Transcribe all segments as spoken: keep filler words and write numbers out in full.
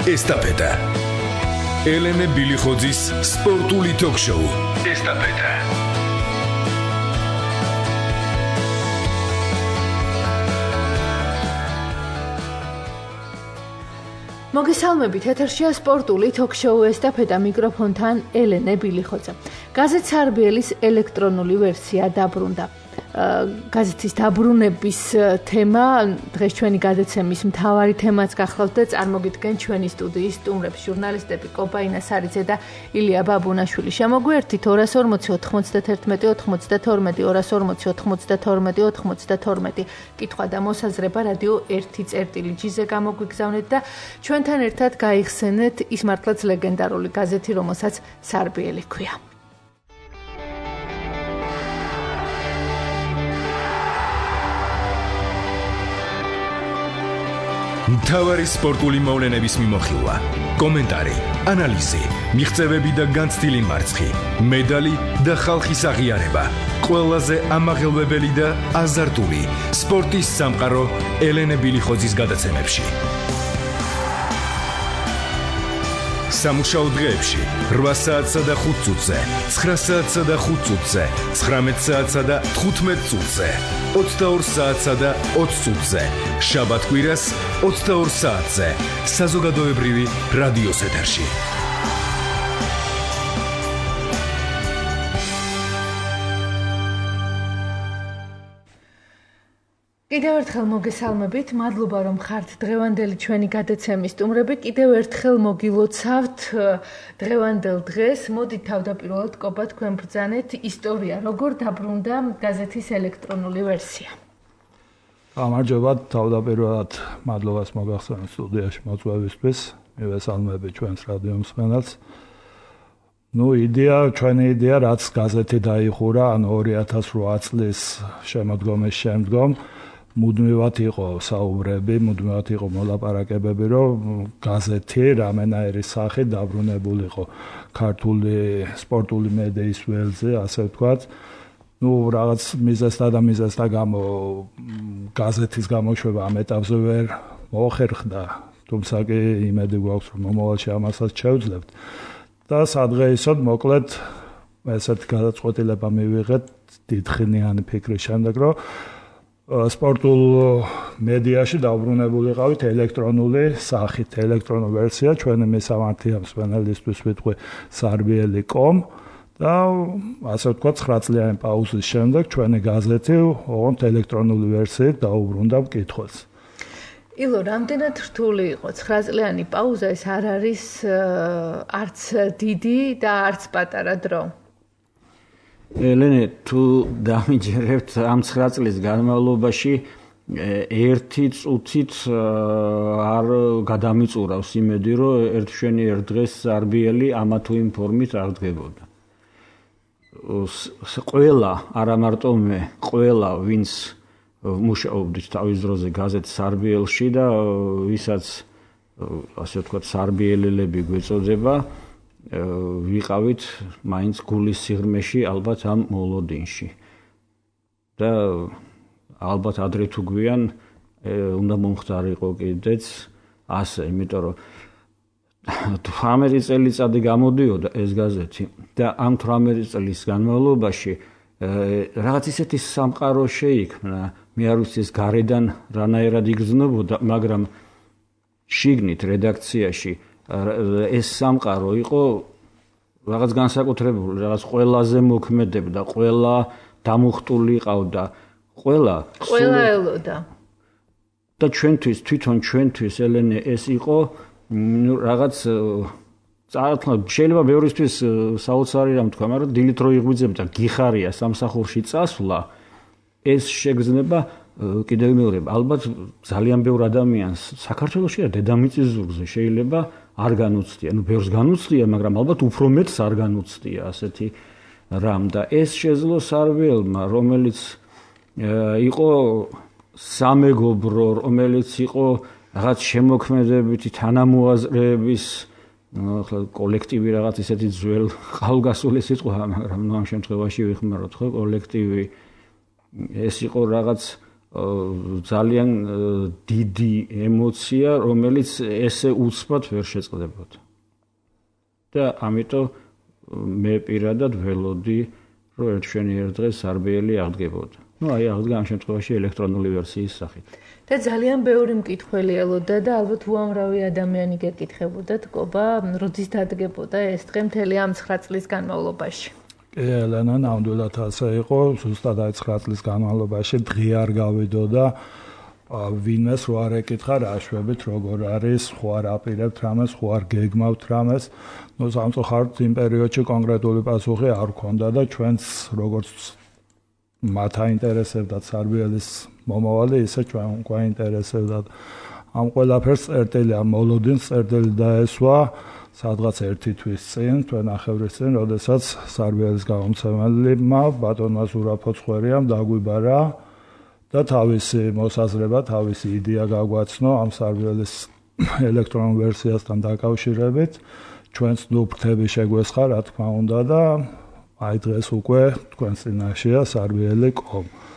ესტაფეტა. ელენე ბილიხოძის სპორტული ток-შოუ. ესტაფეტა. მოგესალმებით, ეთერშია სპორტული ток-შოუ ესტაფეტა, მიკროფონთან ელენე ბილიხოძე. გაზეთ სარბიელის ელექტრონული ვერსია დაბრუნდა. გაზეთის დაბრუნების თემა დღეს ჩვენი გადაცემის მთავარი თემაც გახლავთ და წარმოგიდგენ ჩვენი სტუდიის სტუმრებს, ჟურნალისტები კოპაინა სარიძე და ილია ბაბუნაშვილი. შემოგვერთით ორას ორმოცი ოთხმოცდათერთმეტი ოთხმოცდათორმეტი ორას ორმოცი ოთხმოცდათორმეტი ოთხმოცდათორმეტი კითხვა და მოსაზრება რადიო ერთი წერტილი ჯიზე გამოგვიგზავნეთ და ჩვენთან ერთად გაიხსენეთ ის მართლაც ლეგენდარული გაზეთი, რომელსაც სარბიელი ჰქვია. მთავარი სპორტული მოვლენების მიმოხილვა, კომენტარი, ანალიზი, მიღწევები და განცდილი მარცხი, მედალი და ხალხის აღიარება. ყველაზე ამაღელვებელი და აზარტული სპორტის სამყარო ელენე ბილიხოძის გადაცემებში. სამუშაო დღეებში რვა საათსა და ხუთ წუთზე, ცხრა საათსა და ხუთ წუთზე, ცხრამეტ საათსა და თხუთმეტ წუთზე, ოცდაორ საათსა და ოცი წუთზე, შაბათ-კვირას ოცდაორ საათზე, საზოგადოებრივი რადიოს ეთერში. კიდევ ერთხელ მოგესალმებით, მადლობა რომ ხართ დღევანდელი ჩვენი გადაცემის სტუმრები. კიდევ ერთხელ მოგილოცავთ დღევანდელ დღეს. მოდით თავდაპირველად კოპა თქვენ ბრძანეთ ისტორია, როგორ დაბრუნდა გაზეთის ელექტრონული ვერსია. გამარჯობა, თავდაპირველად მადლობას მოგახსენებთ სტუდიაში მოწვევისთვის. მივესალმები ჩვენს რადიო მსმენელს. ნუ იდეა, ჩვენი იდეა, რაც გაზეთი დაიხურა, ან ორი ათას რვა წლის შემოდგომის შემდგომ მუდმივად იყო საუბრები, მუდმივად იყო მოლაპარაკებები, რომ გაზეთი რამენაირი სახით დაბრუნებულიყო ქართული სპორტული მედიის ველზე, ასე ვთქვათ. ნუ რაღაც მიზეზთა და მიზეზთა გამო გაზეთის გამოშვება ამ ეტაპზე ვერ მოხერხდა, თუმცა კი იმედი გვაქვს, რომ მომავალში ამასაც შევძლებთ. და სადღეისოდ მოკლედ ესეთი გადაწყვეტილება მივიღეთ დიდხნიანი ფიქრის შემდეგ, რომ სპორტულ მედიაში დაუბრუნებულიყავით ელექტრონული სახით, ელექტრონული ვერსია, ჩვენი მისამართია მსმენელისთვის ვიტყვი სარბიელი კომპ და ასე ვთქვათ ცხრა წლიანი პაუზის შემდეგ ჩვენი გაზეთი ოღონდ ელექტრონული ვერსიით დაუბრუნდა მკითხველს. ილო, რამდენად რთული იყო ცხრა წლიანი პაუზა, ეს არ არის არც დიდი და არც პატარა დრო. ელენე, თუ დამიჯერებთ ამ ცხრა წლის განმავლობაში ერთი წუთით არ გადამიწურავს იმედი, რომ ერთშვენი ერთ დღეს სარბიელი ამა თუ იმ ფორმით არ დგებოდა. ყველა, არა მარტო მე, ყველა ვინც მუშაობდით თავის დროზე გაზეთ სარბიელში და ვისაც ასე ვთქვათ სარბიელელები გვეწოდება, ვიყავით მაინც გულის სიღრმეში ალბათ ამ მოლოდინში. და ალბათ ადრე თუ გვიან უნდა მომხდარიყო კიდეც ასე, იმიტომ რომ თვრამეტი წელიწადი გამოდიოდა ეს გაზეთი და ამ თვრამეტი წლის განმავლობაში რაღაც ისეთი სამყარო შეიქმნა, მე არ ვიცი ეს გარედან რანაირად იგრძნობოდა, მაგრამ შიგნით რედაქციაში ეს სამყარო იყო რაღაც განსაკუთრებული, რაღაც ყველაზე მოქმედებდა, ყველა დამუხტული ყავდა, ყველა ყველა ელოდა. და ჩვენთვის, თვითონ ჩვენთვის ელენე ეს იყო რაღაც შეიძლება ბევრისთვის საოცარი რამ თქვა, მაგრამ დილით რო იღვიძებ და გიხარია სამსახურში წასვლა, ეს შეგრძნება კიდევ მეორე, ალბათ ძალიან ბევრ ადამიანს საქართველოში და დედამიწის ზურგზე შეიძლება არ განუცდია, ну ბევრს განუცდია, მაგრამ ალბათ უფრო მეტს არ განუცდია ასეთი რამ და ეს შეძლო სარბიელმა, რომელიც იყო სამეგობრო, რომელიც იყო რაღაც შემოქმედებითი თანამოაზრეების კოლექტივი, რაღაც ისეთი ძველ ხალგასული სიტყვა, მაგრამ ამ შემთხვევაში ვიხმაროთ ხო კოლექტივი. ეს იყო რაღაც ძალიან დიდი ემოცია, რომელიც ესე უცბად ვერ შეწყდებოდა. და ამიტომ მე პირადად ველოდი, რომ ერთშენიერ დღეს სარბიელი აღდგებოდა. ну აი აღდგა ამ შემთხვევაში ელექტრონული ვერსიის სახით. და ძალიან ბევრი მკითხველი ელოდა და ალბათ უამრავი ადამიანი გეკითხებოდა თქობა, როდის დადგებოდა ეს დღე მთელი ამ ცხრა წლის განმავლობაში. ელენა, ნამდვილად ასე იყო, ზუსტად აი ცხრა წლის განმავლობაში დღე არ გავიდოდა, ვინმეს რო არ ეკითხა რა შვებით, როგორ არის, ხო არ აპირებთ რამეს, ხო არ გეგმავთ რამეს. ნუ სამწუხაროდ იმ პერიოდში კონკრეტული პასუხი არ ქონდა და ჩვენც როგორც მათ აინტერესებდათ სარბიელის მომავალი, ისე ჩვენ გვაინტერესებდათ. ამ ყველაფერს წერტილი, ამ მოლოდინს წერტილი დაესვა სადღაც ერთი თვის წინ, თქვენ ახევრის წინ, როდესაც სარბიელის გამომცემელმა ბატონმა ზურაბ ფოცხვერიამ დაგვიბარა და თავისი მოსაზრება, თავისი იდეა გაგვაცნო ამ სარბიელის ელექტრონულ ვერსიასთან დაკავშირებით. ჩვენც ნუ ფრთები შეგვესხა, რა თქმა უნდა და აი დღეს უკვე თქვენს წინაშეა სარბიელი კომ.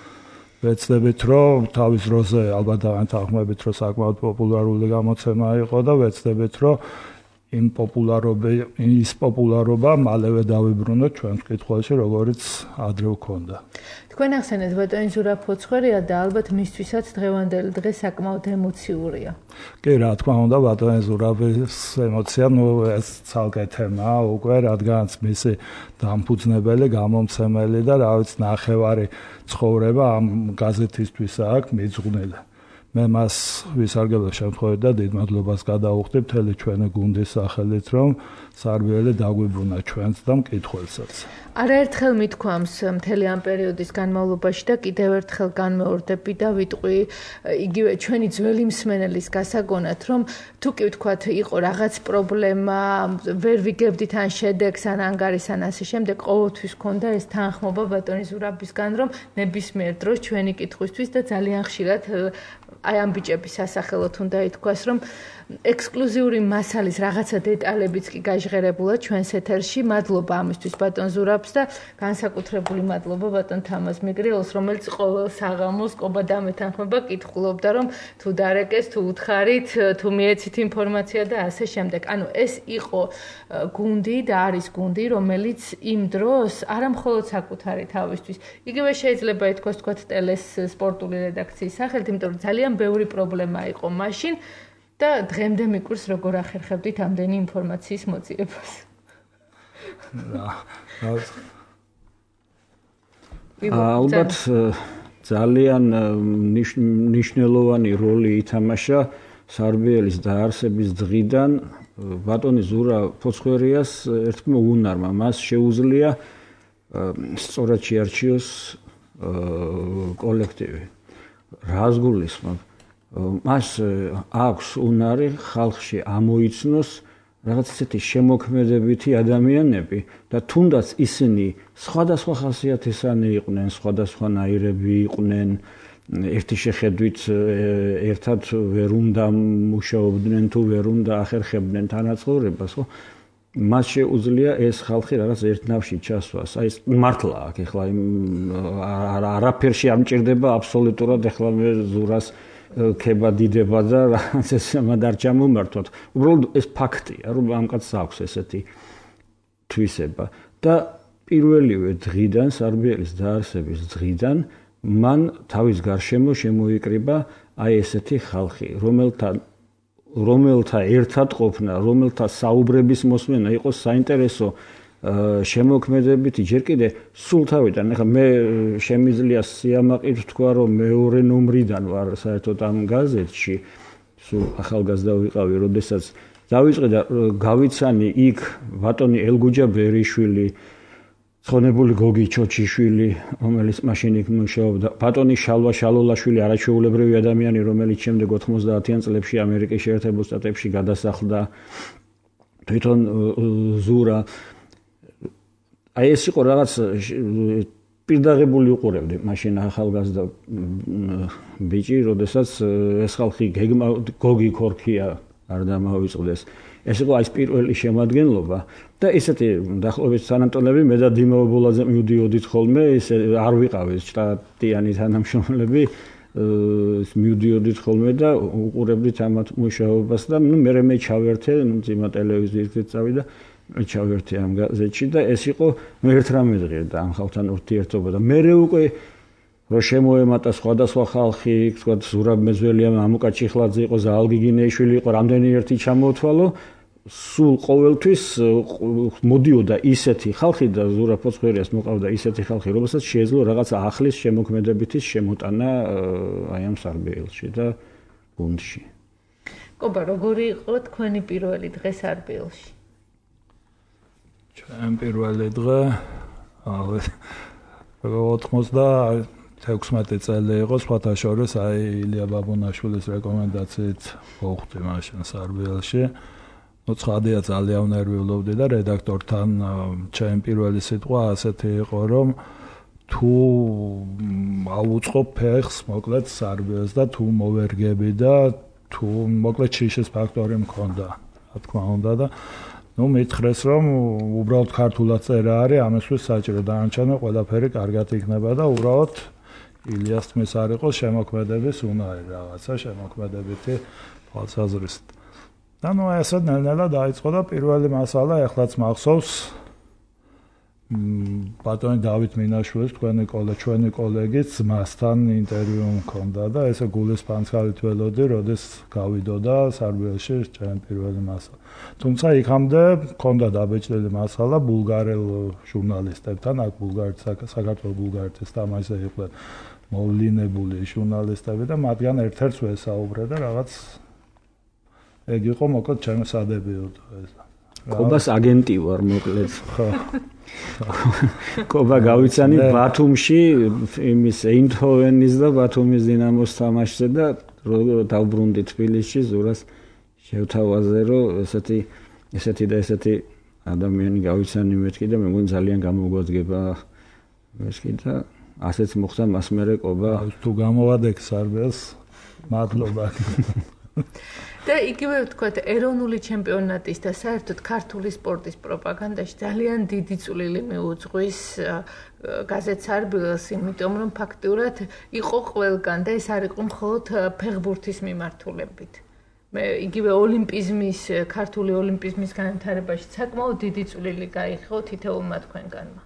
ვეცდებით, რომ თავის დროზე ალბათ დავანთანხმებით, რომ საკმაოდ პოპულარული გამოცემა იყო და ვეცდებით, რომ იმ პოპულარობა, ის პოპულარობა მალევე დავიბრუნოთ ჩვენს კითხვაში, როგორც ადრე ჰქონდა. თქვენ ახსენეთ ბატონი ზურაბ ფოცხვერია და ალბათ მისთვისაც დღევანდელი დღე საკმაოდ ემოციურია. კი, რა თქმა უნდა, ბატონი ზურაბის ემოცია, ნუ ეს ცალკე თემაა უკვე, რადგანაც მისი დამფუძნებელი, გამომცემელი და რა ვიცი, ნახევარი ცხოვრება ამ გაზეთისთვის აქვს მიძღვნილი. მე მას ვისარგებლებ შემთხვევით და დიდ მადლობას გადავუხდი მთელი ჩვენი გუნდის სახელით, რომ სარბიელი დაგვიბრუნა ჩვენს და მკითხველსაც. არაერთხელ მithქვამს მთელი ამ პერიოდის განმავლობაში და კიდევ ერთხელ განმეორდები და ვიტყვი იგივე ჩვენი ძველი მსმენელის გასაგონად, რომ თუ კი ვთქვათ, იყო რაღაც პრობლემა, ვერ ვიგებდით ან შედეგს, ან ანგარიშს, ან ასე შემდეგ, ყოველთვის ჰქონდა ეს თანხმობა ბატონი ზურაბისგან, რომ ნებისმიერ დროს ჩვენი კითხვისთვის და ძალიან ხშირად აი ამ ბიჭების სასახელოდ უნდა ითქვას, რომ ექსკლუზიური მასალის რაღაცა დეტალებიც კი გაჟღერებულა ჩვენს ეთერში. მადლობა ამისთვის ბატონ ზურაბს და განსაკუთრებული მადლობა ბატონ თამაზ მიგრელს, რომელიც ყოველ საღამოს ყობა დამეთანხმება, კითხულობდა, რომ თუ დარეკეს, თუ უთხარით, თუ მიეცით ინფორმაცია და ასე შემდეგ. ანუ ეს იყო გუნდი და არის გუნდი, რომელიც იმ დროს არა მხოლოდ საკუთარი თავისთვის, იგივე შეიძლება ითქვას, თქვათ ტელეს სპორტული რედაქციის სახელით, იმიტომ რომ ძალიან ბევრი პრობლემა იყო მაშინ. და დღემდე მიკვირს როგორ ახერხებდით ამდენი ინფორმაციის მოძიებას. ალბათ ძალიან მნიშვნელოვანი როლი ითამაშა სარბიელის დაარსების დღიდან ბატონი ზურაბ ფოცხვერიას ერთმა უნარმა. მას შეუძლია სწორად შეარჩიოს კოლექტივი. რას გულისხმობ? მას აქვს უნარი ხალხში ამოიცნოს რაღაც ისეთი შემოქმედებითი ადამიანები და თუნდაც ისინი სხვადასხვა ხასიათისანი იყვნენ, სხვადასხვანაირები იყვნენ, ერთი შეხედვით ერთად ვერ უნდა მუშაობდნენ თუ ვერ უნდა ახერხებდნენ თანაცხოვრებას, ხო? მას შეუძლია ეს ხალხი რაღაც ერთ ნავში ჩასვას. აი ეს მართლა აქ ეხლა არაფერში არ მჭირდება აბსოლუტურად ეხლა მე ზურას ქება დიდება და რაღაც ესემად არ ჩამომართვათ. უბრალოდ ეს ფაქტია, რომ ამ კაცს აქვს ესეთი თვისება და პირველივე დღიდან, სარბიელის დაარსების დღიდან მან თავის გარშემო შემოიკრიბა აი ესეთი ხალხი, რომელთან რომელთა ერთად ყოფნა, რომელთა საუბრების მოსმენა იყოს საინტერესო შემოქმედებითი, ჯერ კიდე სულ თავიდან. ეხლა მე შემიძლია სიამაყით ვთქვა, რომ მეორე ნომრიდან ვარ საერთოდ ამ გაზეთში, სულ ახალგაზრდა ვიყავი, როდესაც დავიწყე და გავიცანი იქ ბატონი ელგუჯა ბერიშვილი, ცხონებული გოგი ჩოჩიშვილი, რომელიც მაშინ იქ მუშაობდა, ბატონი შალვა შალოლაშვილი, არაჩვეულებრივი ადამიანი, რომელიც შემდეგ ოთხმოცდაათიან წლებში ამერიკის შეერთებულ შტატებში გადასახლდა, თვითონ ზურა. აი ეს იყო რაღაც პირდაღებული უყურებდი მაშინ ახალგაზრდა ბიჭი, როდესაც ეს ხალხი გეგმა გოგი ქორქია არ დამავიწყდეს. ეს იყო აი ეს პირველი შემადგენლობა და ესეთი დაახლოებით თანამტოლები მე და დიმო ბოლაძე მივდიოდით ხოლმე, ეს არ ვიყავით შტატიანი თანამშრომლები, ის მივდიოდით ხოლმე და უყურებდით ამათ მუშაობას და ნუ მე მე ჩავერთე, ნუ ძიმა ტელევიზიით წავიდა, მე ჩავერთე ამ გაზეთში და ეს იყო ნუ ერთ რამე ღირდა ამ ხალხთან ურთიერთობა და მე უკვე რომ შემოემატა სხვადასხვა ხალხი, თქვა ზურაბ მეძველია, მამუკა ჩიხლაძე იყო, ზაალ გიგინეიშვილი იყო, რამდენი ერთი ჩამოთვალო, სულ ყოველთვის მოდიოდა ისეთი ხალხი და ზურაბ ფოცხვერიას მოყავდა ისეთი ხალხი, რომელსაც შეეძლო რაღაცა ახლის შემოქმედებითის შემოტანა აი ამ სარბიელში და გუნდში. კობა, როგორი იყო თქვენი პირველი დღე სარბიელში? ჩემი პირველი დღე ოთხმოცდაექვსმეტი წელი იყო, სხვათა შორის აი ილია ბაბუნაშვილის რეკომენდაციით მოხვდი მაშინ სარბიელში. ნუ ცხადია ძალიან ნერვიულობდი და რედაქტორთან ჩემი პირველი სიტყვა ასეთი იყო, რომ თუ ავუწყო ფეხს მოკლედ სარბიელს და თუ მოვერგები და თუ მოკლედ შიშის ფაქტორი მქონდა, რა თქმა უნდა და ნუ მითხრეს რომ უბრალოდ ქართულად წერა არის, ამისთვის საჭირო დანარჩენი ყველაფერი კარგად იქნება და უბრალოდ ილიას თმის არ იყოს შემოქმედების უნარი რაღაცა შემოქმედებითი თვალსაზრისით. და ნუ ესე ნელ-ნელა დაიწყო და პირველი მასალა ეხლაც მახსოვს ბატონი დავით მინაშვილის თქვენი კოლეგი, ჩვენი კოლეგის ძმასთან ინტერვიუ მქონდა და ესე გულის პანცალით ველოდი, როდის გავიდოდა სარბიელში ჩემი პირველი მასალა. თუმცა იქამდე მქონდა დაბეჭდილი მასალა ბულგარელ ჟურნალისტებთან, აქ ბულგარეთის საქართველოს ბულგარეთის თამაშზე იყვნენ მოვლინებული ჟურნალისტები და მათგან ერთ-ერთს ვესაუბრე და რაღაც ეგ იყო მოკლედ ჩემი სადებიუტო ეს. კობას აგენტი ვარ მოკლედ. ხო. კობა გავიცანი ბათუმში იმის ეინდჰოვენის და ბათუმის დინამოს თამაშზე და დავბრუნდი თბილისში ზურას შევთავაზე რომ ესეთი ესეთი და ესეთი ადამიანი გავიცანი მეთქი და მე მგონი ძალიან გამოგვადგება მეთქი და ასეც მოხდა მას მერე კობა თუ გამოვადეკ სარბიელს მადლობა. და იგივე ვთქვათ, ეროვნული ჩემპიონატის და საერთოდ ქართული სპორტის პროპაგანდაში ძალიან დიდი წვლილი მიუძღვის გაზეთ სარბიელს, იმიტომ რომ ფაქტურად იყო ყველგან და ეს არ იყო მხოლოდ ფეხბურთის მიმართულებით. მე იგივე ოლიმპიზმის, ქართული ოლიმპიზმის განვითარებაში საკმაოდ დიდი წვლილი გაიღო თითოეულმა თქვენგანმა.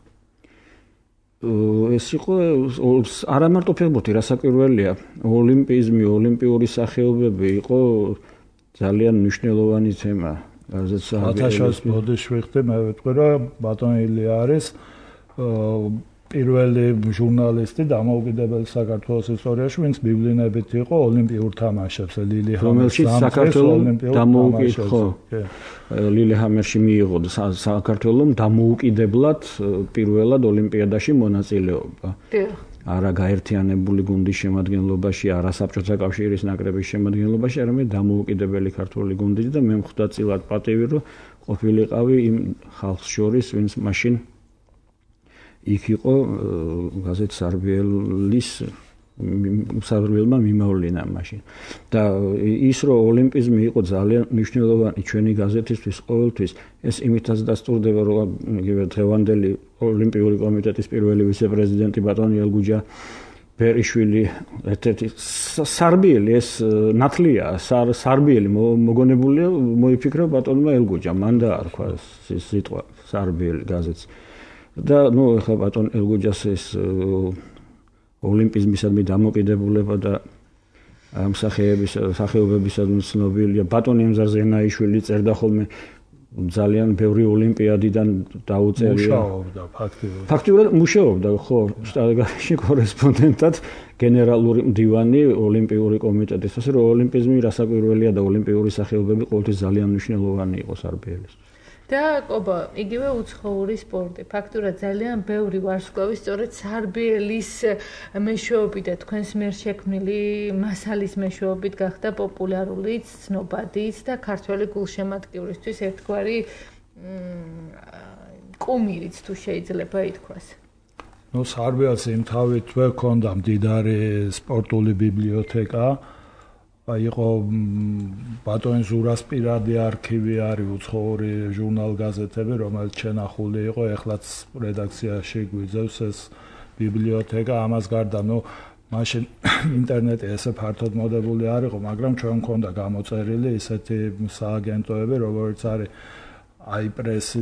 ეს იყო არა მარტო ფეხბურთი, რასაკვირველია, ოლიმპიზმი, ოლიმპიური სახეობები იყო ძალიან მნიშვნელოვანი თემა. გაზეთ სარბიელის ბოდიში ვიხდი, მე ვიტყვი რომ ბატონი ილია არის პირველი ჟურნალისტი დამოუკიდებელ საქართველოს ისტორიაში, ვინც ბიბლინებით იყო ოლიმპიურ თამაშებზე, რომელშიც საქართველოს დამოუკიდებლად ლილეჰამერში მიიღო საქართველოს დამოუკიდებლად პირველად ოლიმპიადაში მონაწილეობა. არა გაერთიანებული გუნდის შემადგენლობაში, არა საბჭოთა კავშირის ნაკრების შემადგენლობაში, არამედ დამოუკიდებელი ქართული გუნდით და მე მხვდა წილად პატივი, რომ ყოფილიყავი იმ ხალხს შორის, ვინც მაშინ იქ იყო გაზეთ სარბიელის სარბიელმა მიმავლინა მაშინ. და ის რომ ოლიმპიზმი იყო ძალიან მნიშვნელოვანი ჩვენი გაზეთისთვის ყოველთვის, ეს იმითაც დასტურდება, რომ იგივე დღევანდელი ოლიმპიური კომიტეტის პირველი ვიცე-პრეზიდენტი ბატონი ელგუჯა ბერიშვილი ერთ-ერთი სარბიელი ეს ნათლია, სარბიელი მოგონებულია, მოიფიქრა ბატონმა ელგუჯა, მან დაარქვა სიტყვა სარბიელი გაზეთს. და ნუ ახლა ბატონ ელგუჯას ეს ოლიმპიზმისადმი დამოკიდებულება და ამ სახეების სახეობებისადმი ცნობილია. ბატონი ემზარზე ენაიშვილი წერდა ხოლმე ძალიან ბევრი ოლიმპიადიდან დაუწერია. მუშაობდა ფაქტიურად. ფაქტიურად მუშაობდა, ხო, შტატგარში კორესპონდენტად გენერალური მდივანი ოლიმპიური კომიტეტის. ასე რომ ოლიმპიზმი რასაკვირველია და ოლიმპიური სახეობები ყოველთვის ძალიან მნიშვნელოვანი იყო სარბიელისთვის. და კობა, იგივე უცხოური სპორტი. ფაქტურად ძალიან ბევრი ვარსკვლავი სწორედ სარბიელის მეშვეობით და თქვენს მიერ შექმნილი მასალის მეშვეობით გახდა პოპულარულიც, ცნობადიც და ქართველი გულშემატკივრისთვის ერთგვარი კუმირიც თუ შეიძლება ითქვას. ნუ სარბიელს იმთავით ვერ ქონდა მდიდარი სპორტული ბიბლიოთეკა. იყო ბატონი ზურას პირადი არქივი არის უცხოური ჟურნალ-გაზეთები, რომელიც შენახული იყო, ეხლაც რედაქციაში გვიძევს ეს ბიბლიოთეკა. ამას გარდა, ნუ მაშინ ინტერნეტი ესე ფართოდ მოდებული არ იყო, მაგრამ ჩვენ მქონდა გამოწერილი ისეთი სააგენტოები, როგორც არის აი პრესი,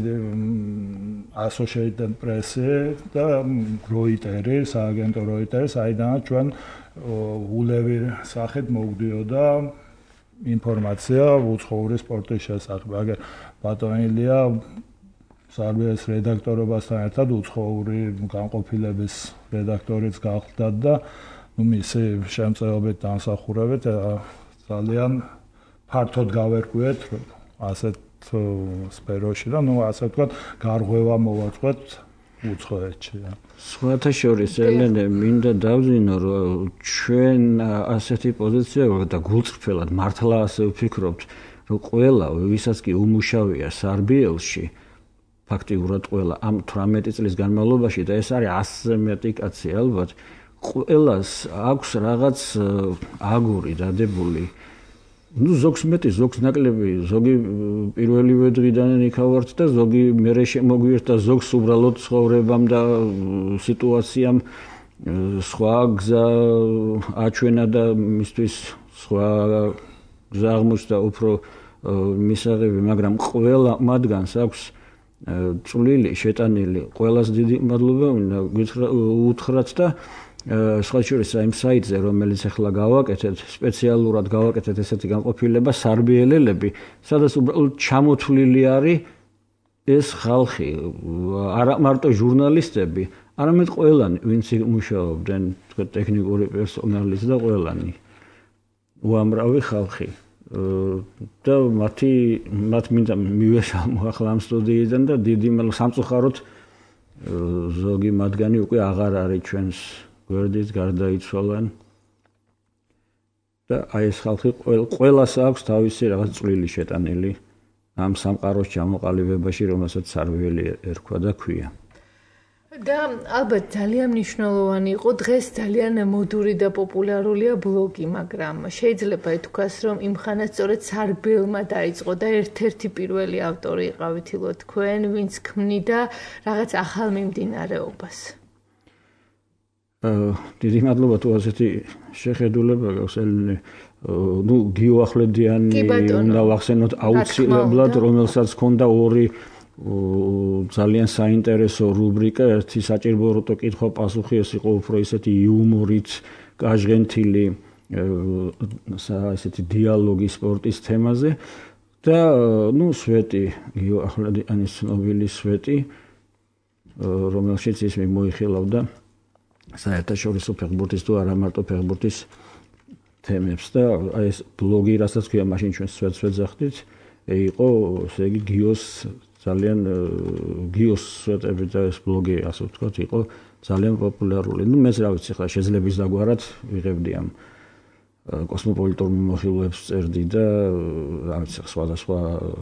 Associated Press და Reuters, სააგენტო Reuters, აიდანაც ჩვენ ულევი სახით მოვდიოდა ინფორმაცია უცხოური სპორტის შესახებ. აგერ ბატონილია სარბიელის რედაქტორობასთან ერთად უცხოური განყოფილების რედაქტორიც გახლდათ და ნუ მისი შემწეობით დამსახურებით ძალიან ფართოდ გავერკვიეთ ასეთ სფეროში და ნუ ასე ვთქვათ გარღვევა მოვაწყვეთ უცხოეთში. სხვათა შორის ელენე მინდა დავზინო რომ ჩვენ ასეთი პოზიცია გვაქვს და გულწრფელად მართლა ასე ვფიქრობთ რომ ყველა ვისაც კი უმუშავია სარბიელში ფაქტიურად ყველა ამ თვრამეტი წლის განმავლობაში და ეს არის ასზე მეტი კაცი ალბათ ყველას აქვს რაღაც აგური დადებული ну ზოგს მეტი ზოგს ნაკლები ზოგი პირველივე დღიდან იქავართ და ზოგი მერე შემოგვიერთა ზოგს უბრალოდ ცხოვრებამ და სიტუაციამ სხვა გზა აჩვენა და მისთვის სხვა გზა აღმოჩნდა უფრო მისაღები მაგრამ ყველა მათგანს აქვს წვლილი შეტანილი ყველას დიდი მადლობა უთხრათ და სხვა შორის იმ საიტზე რომელიც ახლა გავაკეთეთ სპეციალურად გავაკეთეთ ესეთი განყოფილება სარბიელელები სადაც უბრალოდ ჩამოთვლილი არის ეს ხალხი არა მარტო ჟურნალისტები არამედ ყველანი ვინც მუშაობდნენ თქვა ტექნიკური პერსონალიც და ყველანი უამრავი ხალხი და მათი მათ მინდა მივესალმო ახლა ამ სტუდიიდან და დიდი მადლობა სამწუხაროდ ზოგი მათგანი უკვე აღარ არის ჩვენს გვერდით გარდაიცვალან და აი ეს ხალხი ყველას აქვს თავისი რაღაც წვლილი შეტანილი ამ სამყაროს ჩამოყალიბებაში რომელსაც სარბიელი ერქვა და ქვია და ალბათ ძალიან მნიშვნელოვანი იყო დღეს ძალიან მოდური და პოპულარულია ბლოგი მაგრამ შეიძლება ითქვას რომ იმ ხანას სწორედ სარბიელმა დაიწყო და ერთ-ერთი პირველი ავტორი იყავით ილო თქვენ ვინც ქმნიდა რაღაც ახალ მიმდინარეობას დიდი მადლობა თუ ასეთი შეხედულება გაქვს ელენე ნუ გიო ახვლედიანი უნდა ვახსენოთ აუცილებლად რომელსაც ჰქონდა ორი ძალიან საინტერესო რუბრიკა ერთი საჭიროებო კითხვა პასუხი ეს იყო უფრო ისეთი იუმორით გაჟღენთილი ესეთი დიალოგი სპორტის თემაზე და ნუ სვეტი გიო ახვლედიანის ცნობილი სვეტი რომელშიც ის მოიხილავდა საერთაშორისო ფეხბურთის თუ არა მარტო ფეხბურთის თემებს და აი ეს ბლოგი რასაც ქვია მაშინ ჩვენ სვეტს ვეძახდით იყო ესე იგი გიოს ძალიან გიოს სვეტები და ეს ბლოგი ასე ვთქვათ იყო ძალიან პოპულარული. ნუ მეც რა ვიცი ხა შეძლების დაგვარად ვიღებდი ამ კოსმოპოლიტურ მიმოხილვებს წერდი და რა ვიცი სხვადასხვა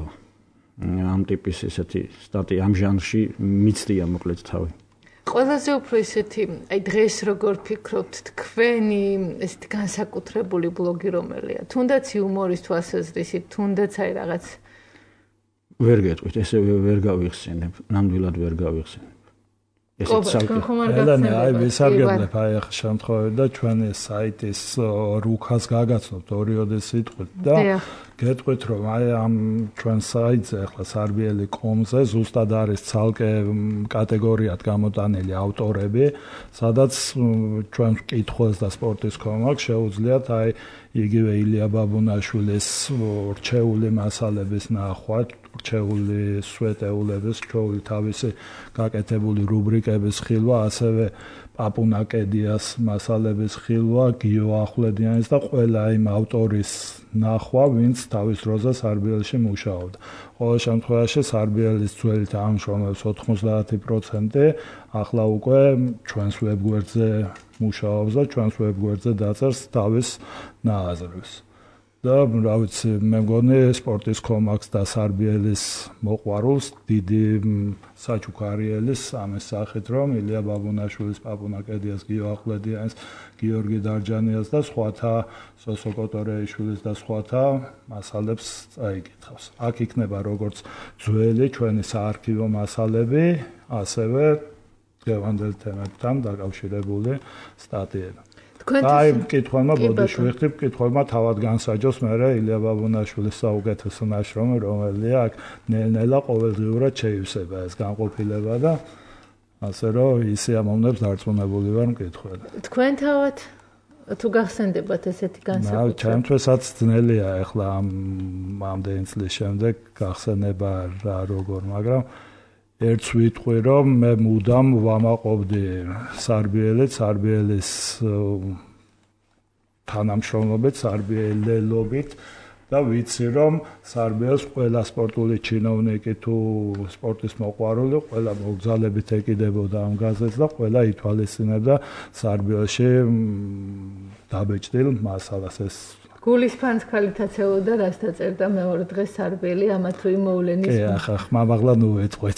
ამ ტიპის ესეთი სტატი ამ ჟანრში მიცდია მოკლედ თავი. ყველაზე უფრო ისეთი აი დღეს როგორ ფიქრობთ თქვენი ესეთი განსაკუთრებული ბლოგი რომელია თუნდაც იუმორის თვალსაზრისით თუნდაც აი რაღაც ვერ გეტყვით ესე ვერ გავიხსენებ ნამდვილად ვერ გავიხსენებ ესეც ელენე აი ვისარგებლებ აი ახლა შემთხვევით და ჩვენი საიტის რუქას გაგაცნობთ ორიოდე სიტყვით და გეტყვით რომ აი ამ ჩვენ საიტზე ახლა სარბიელი კრა კომ-ზე ზუსტად არის ცალკე კატეგორიად გამოტანილი ავტორები სადაც ჩვენ კითხულს და სპორტის კომ-ს შეუძლიათ აი იგივე ილია ბაბუნაშვილის რჩეული მასალების ნახვა რჩეული სვეტეულების რჩეული თავისი გაკეთებული რუბრიკების ხილვა ასევე პაპუნაკედიას მასალების ხილვა გიო ახვლედიანის და ყველა იმ ავტორის ნახვა ვინც თავის დროზე სარბიელში მუშაობდა ყოველ შემთხვევაში სარბიელის ძველი თანამშრომლების ოთხმოცდაათი პროცენტი ახლა უკვე ჩვენს ვებგვერდზე მუშაობს და ჩვენს ვებგვერდზე დაწერს თავის ნაზრებს და რა ვიცი მე მგონი სპორტის კომ-ს და სარბიელის მოყვარულს დიდი საჩუქარიელის ამის სახით რომ ილია ბაბუნაშვილის პაპუნაკედიას გიო ახვლედიანის გიორგი დარჯანიას და სხვათა სოსო კოტორეიშვილის და სხვათა მასალებს წაიკითხავს აქ იქნება როგორც ძველი ჩვენი საარქივო მასალები ასევე დღევანდელ თემებთან დაკავშირებული სტატიები აი მკითხველმა ბოდიში ვიხდი, მკითხველმა თავად განსაჯოს მე ილია ბაბუნაშვილის საუკეთესო ნაშრომი, რომელია აქ ნელ-ნელა ყოველდღიურად შეივსება ეს განყოფილება და ასე რომ ისე ამოვნებს დარწმუნებული ვარ მკითხველი. თქვენ თავად თუ გახსენდებათ ესეთი განსაკუთრება? ჩემთვისაც ძნელია ახლა ამ ამდენი წლის შემდეგ გახსენება რა როგორ, მაგრამ ერთს ვიტყვი რომ მე მუდამ ვამაყობდი სარბიელებს, სარბიელის თანამშრომლობით, სარბიელელობით და ვიცი რომ სარბიელს ყველა სპორტული ჩინოვნიკი თუ სპორტის მოყვარული ყველა მოგზალებით ეკიდებოდა ამ გაზეთს და ყველა ითვალისწინებდა სარბიელში დაბეჭდილ მასალას ეს გულის ფანცხალით აცელოდა რას დაწერდა მეორე დღეს სარბიელი ამა თუ იმ მოვლენის. კი, ახლა ხმამაღლა ნუ ეთყვეთ.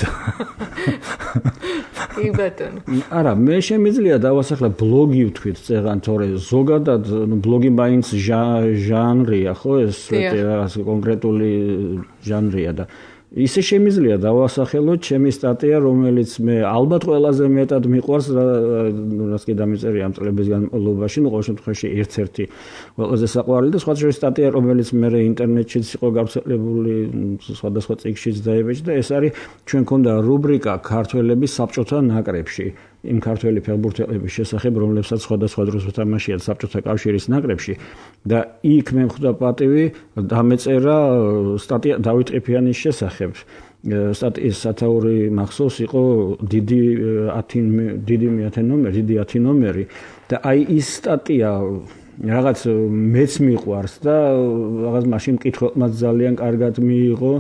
კი ბატონო. არა, მე შემიძლია დავასახლე ბლოგი ვთქვით წეღან, თორე ზოგადად ბლოგი მაინც ჟანრია, ხო, ეს რაღაც კონკრეტული ჟანრია და ისე შემიძლია დავასახელოთ ჩემი სტატია, რომელიც მე ალბათ ყველაზე მეტად მიყვარს, რაც კი დამიწერია ამ წლების განმავლობაში, ну, ყოველ შემთხვევაში ერთ-ერთი ყველაზე საყვარელი და სხვა შორის სტატია, რომელიც მე ინტერნეტშიც იყო გავრცელებული, სხვადასხვა წიგნშიც დაიბეჭდა, ეს არის ჩვენ მქონდა რუბრიკა ქართველების საბჭოთა ნაკრებში. იმ ქართველი ფეხბურთელების შესახებ, რომლებსაც სხვადასხვა დროს უთამაშიათ საბჭოთა კავშირის ნაკრებში და იქ მე მხვდა პატივი დამეწერა სტატია დავით ყიფიანის შესახებ. სტატიის სათაური მახსოვს იყო დიდი ათი დიდი მეათე ნომერი, დიდი ათი ნომერი და აი ის სტატია რაღაც მეც მიყვარს და რაღაც მაშინ მკითხველმაც ძალიან კარგად მიიღო.